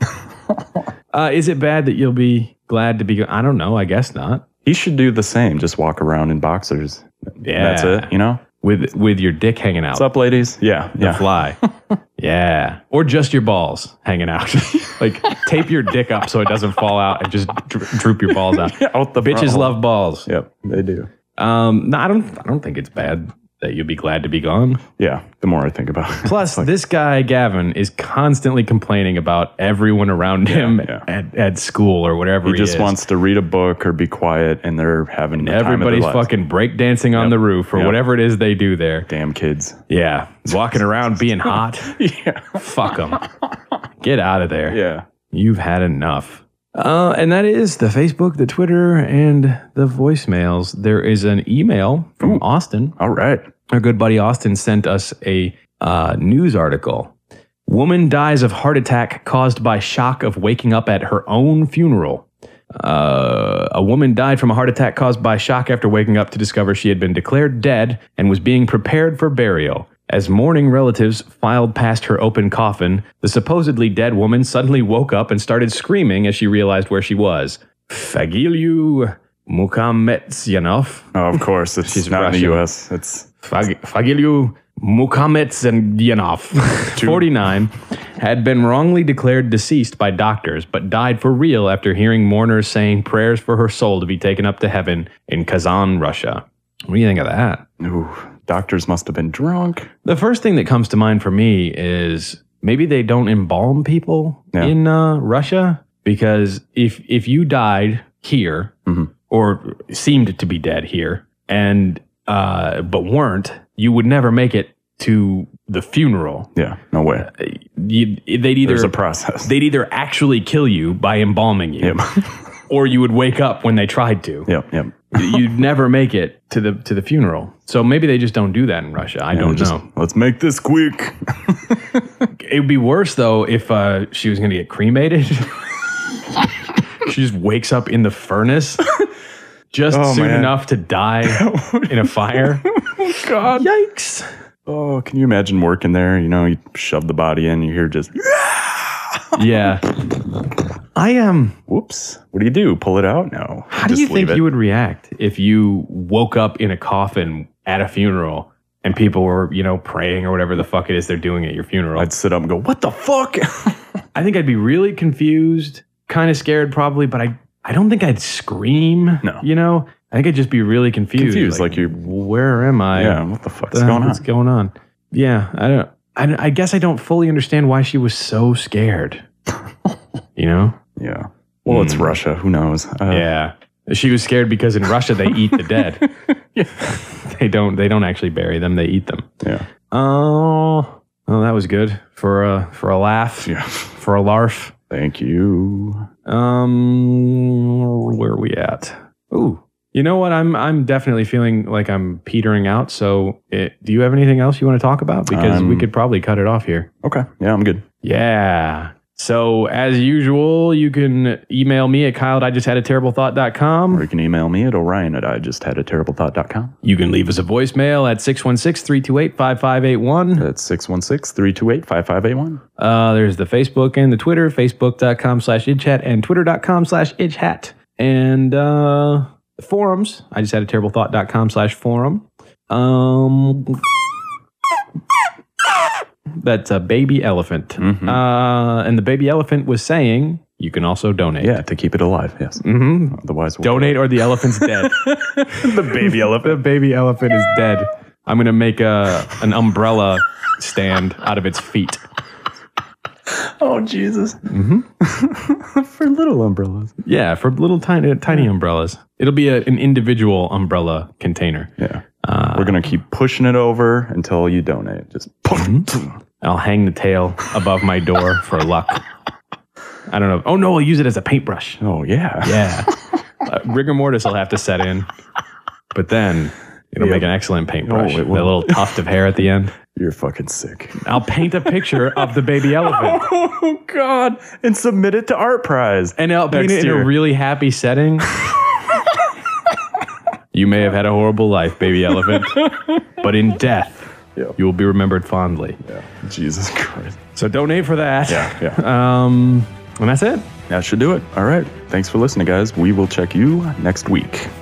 uh, is it bad that you'll be glad to be? I don't know. I guess not. He should do the same. Just walk around in boxers. Yeah. That's it, you know? With with your dick hanging out. What's up, ladies? Yeah. The yeah. fly. Yeah. Or just your balls hanging out. Like, tape your dick up so it doesn't fall out and just dro- droop your balls out. Yeah, out the Bitches front. love balls. Yep, they do. Um, no, I don't I don't think it's bad that you'll be glad to be gone. Yeah, the more I think about it. Plus, like, this guy, Gavin, is constantly complaining about everyone around him yeah, yeah. At, at school or whatever he, he just is. wants to read a book or be quiet, and they're having the Everybody's time of their fucking breakdancing on yep. the roof or yep. whatever it is they do there. Damn kids. Yeah, walking around being hot. Yeah. Fuck them. Get out of there. Yeah. You've had enough. Uh, and that is the Facebook, the Twitter, and the voicemails. There is an email from Ooh. Austin. All right. Our good buddy Austin sent us a uh, news article. Woman dies of heart attack caused by shock of waking up at her own funeral. Uh, a woman died from a heart attack caused by shock after waking up to discover she had been declared dead and was being prepared for burial. As mourning relatives filed past her open coffin, the supposedly dead woman suddenly woke up and started screaming as she realized where she was. Fagiliu Mukhamadsyanov. Oh, of course. It's She's not Russian. in the U S. It's Fag- Fagiliu Mukhamadsyanov, forty-nine, had been wrongly declared deceased by doctors, but died for real after hearing mourners saying prayers for her soul to be taken up to heaven in Kazan, Russia. What do you think of that? Ooh, doctors must have been drunk. The first thing that comes to mind for me is maybe they don't embalm people yeah. in uh, Russia, because if if you died here, mm-hmm. or seemed to be dead here, and uh, but weren't, you would never make it to the funeral. Yeah, no way. You, they'd either There's a process. They'd either actually kill you by embalming you, Yep. or you would wake up when they tried to. Yep, yep. You'd never make it to the to the funeral. So maybe they just don't do that in Russia. I Yeah, don't just, know. Let's make this quick. It would be worse though if uh, she was going to get cremated. She just wakes up in the furnace, just Oh, soon man. enough to die in a fire. Oh, God. Yikes. Oh, can you imagine working there? You know, you shove the body in, you hear just, Yeah. I am. Um, whoops. What do you do? Pull it out? No. How do Just you think leave it. you would react if you woke up in a coffin at a funeral and people were, you know, praying or whatever the fuck it is they're doing at your funeral? I'd sit up and go, what the fuck? I think I'd be really confused, kind of scared probably, but I, I don't think I'd scream. No. You know? I think I'd just be really confused. Confused, like you're- where am I? Yeah, what the fuck's The- going on? What's going on? Yeah, I don't. I, I guess I don't fully understand why she was so scared. You know? Yeah. Well, it's Russia. Who knows? Uh, Yeah, she was scared because in Russia they eat the dead. They don't. They don't actually bury them. They eat them. Yeah. Oh, well, that was good for a for a laugh. Yeah. For a larf. Thank you. Um, where are we at? Ooh. You know what? I'm I'm definitely feeling like I'm petering out. So, it, do you have anything else you want to talk about? Because we Um, could probably cut it off here. Okay. Yeah, I'm good. Yeah. So, as usual, you can email me at Kyle at I just had a terrible thought dot com. Or you can email me at Orion at I just had a terrible thought dot com. You can leave us a voicemail at six one six, three two eight, five five eight one. That's six one six, three two eight, five five eight one. Uh, there's the Facebook and the Twitter, facebook.com slash idchat and twitter.com slash idchat. And uh, the forums, I just had a terrible thought dot com slash forum. Um, that's a baby elephant. Mm-hmm. Uh, and the baby elephant was saying you can also donate. Yeah, to keep it alive, yes. Mm-hmm. Otherwise, we'll Donate or the elephant's dead. the baby elephant. The baby elephant is dead. I'm going to make a an umbrella stand out of its feet. Oh, Jesus. Mm-hmm. For little umbrellas. Yeah, for little tiny tiny umbrellas. It'll be a, an individual umbrella container. Yeah. Uh, We're going to keep pushing it over until you donate. Just I'll hang the tail above my door for luck. I don't know. Oh, no, I'll use it as a paintbrush. Oh, yeah. Yeah. uh, rigor mortis will have to set in. But then it'll Yeah. make an excellent paintbrush. Oh, it That will. little tuft of hair at the end. You're fucking sick. I'll paint a picture of the baby elephant. Oh, God. And submit it to Art Prize. And I'll paint Next it in year. a really happy setting. You may have had a horrible life, baby elephant, but in death, Yep. you will be remembered fondly. Yeah. Jesus Christ. So donate for that. Yeah, yeah. Um, and that's it. That should do it. All right. Thanks for listening, guys. We will check you next week.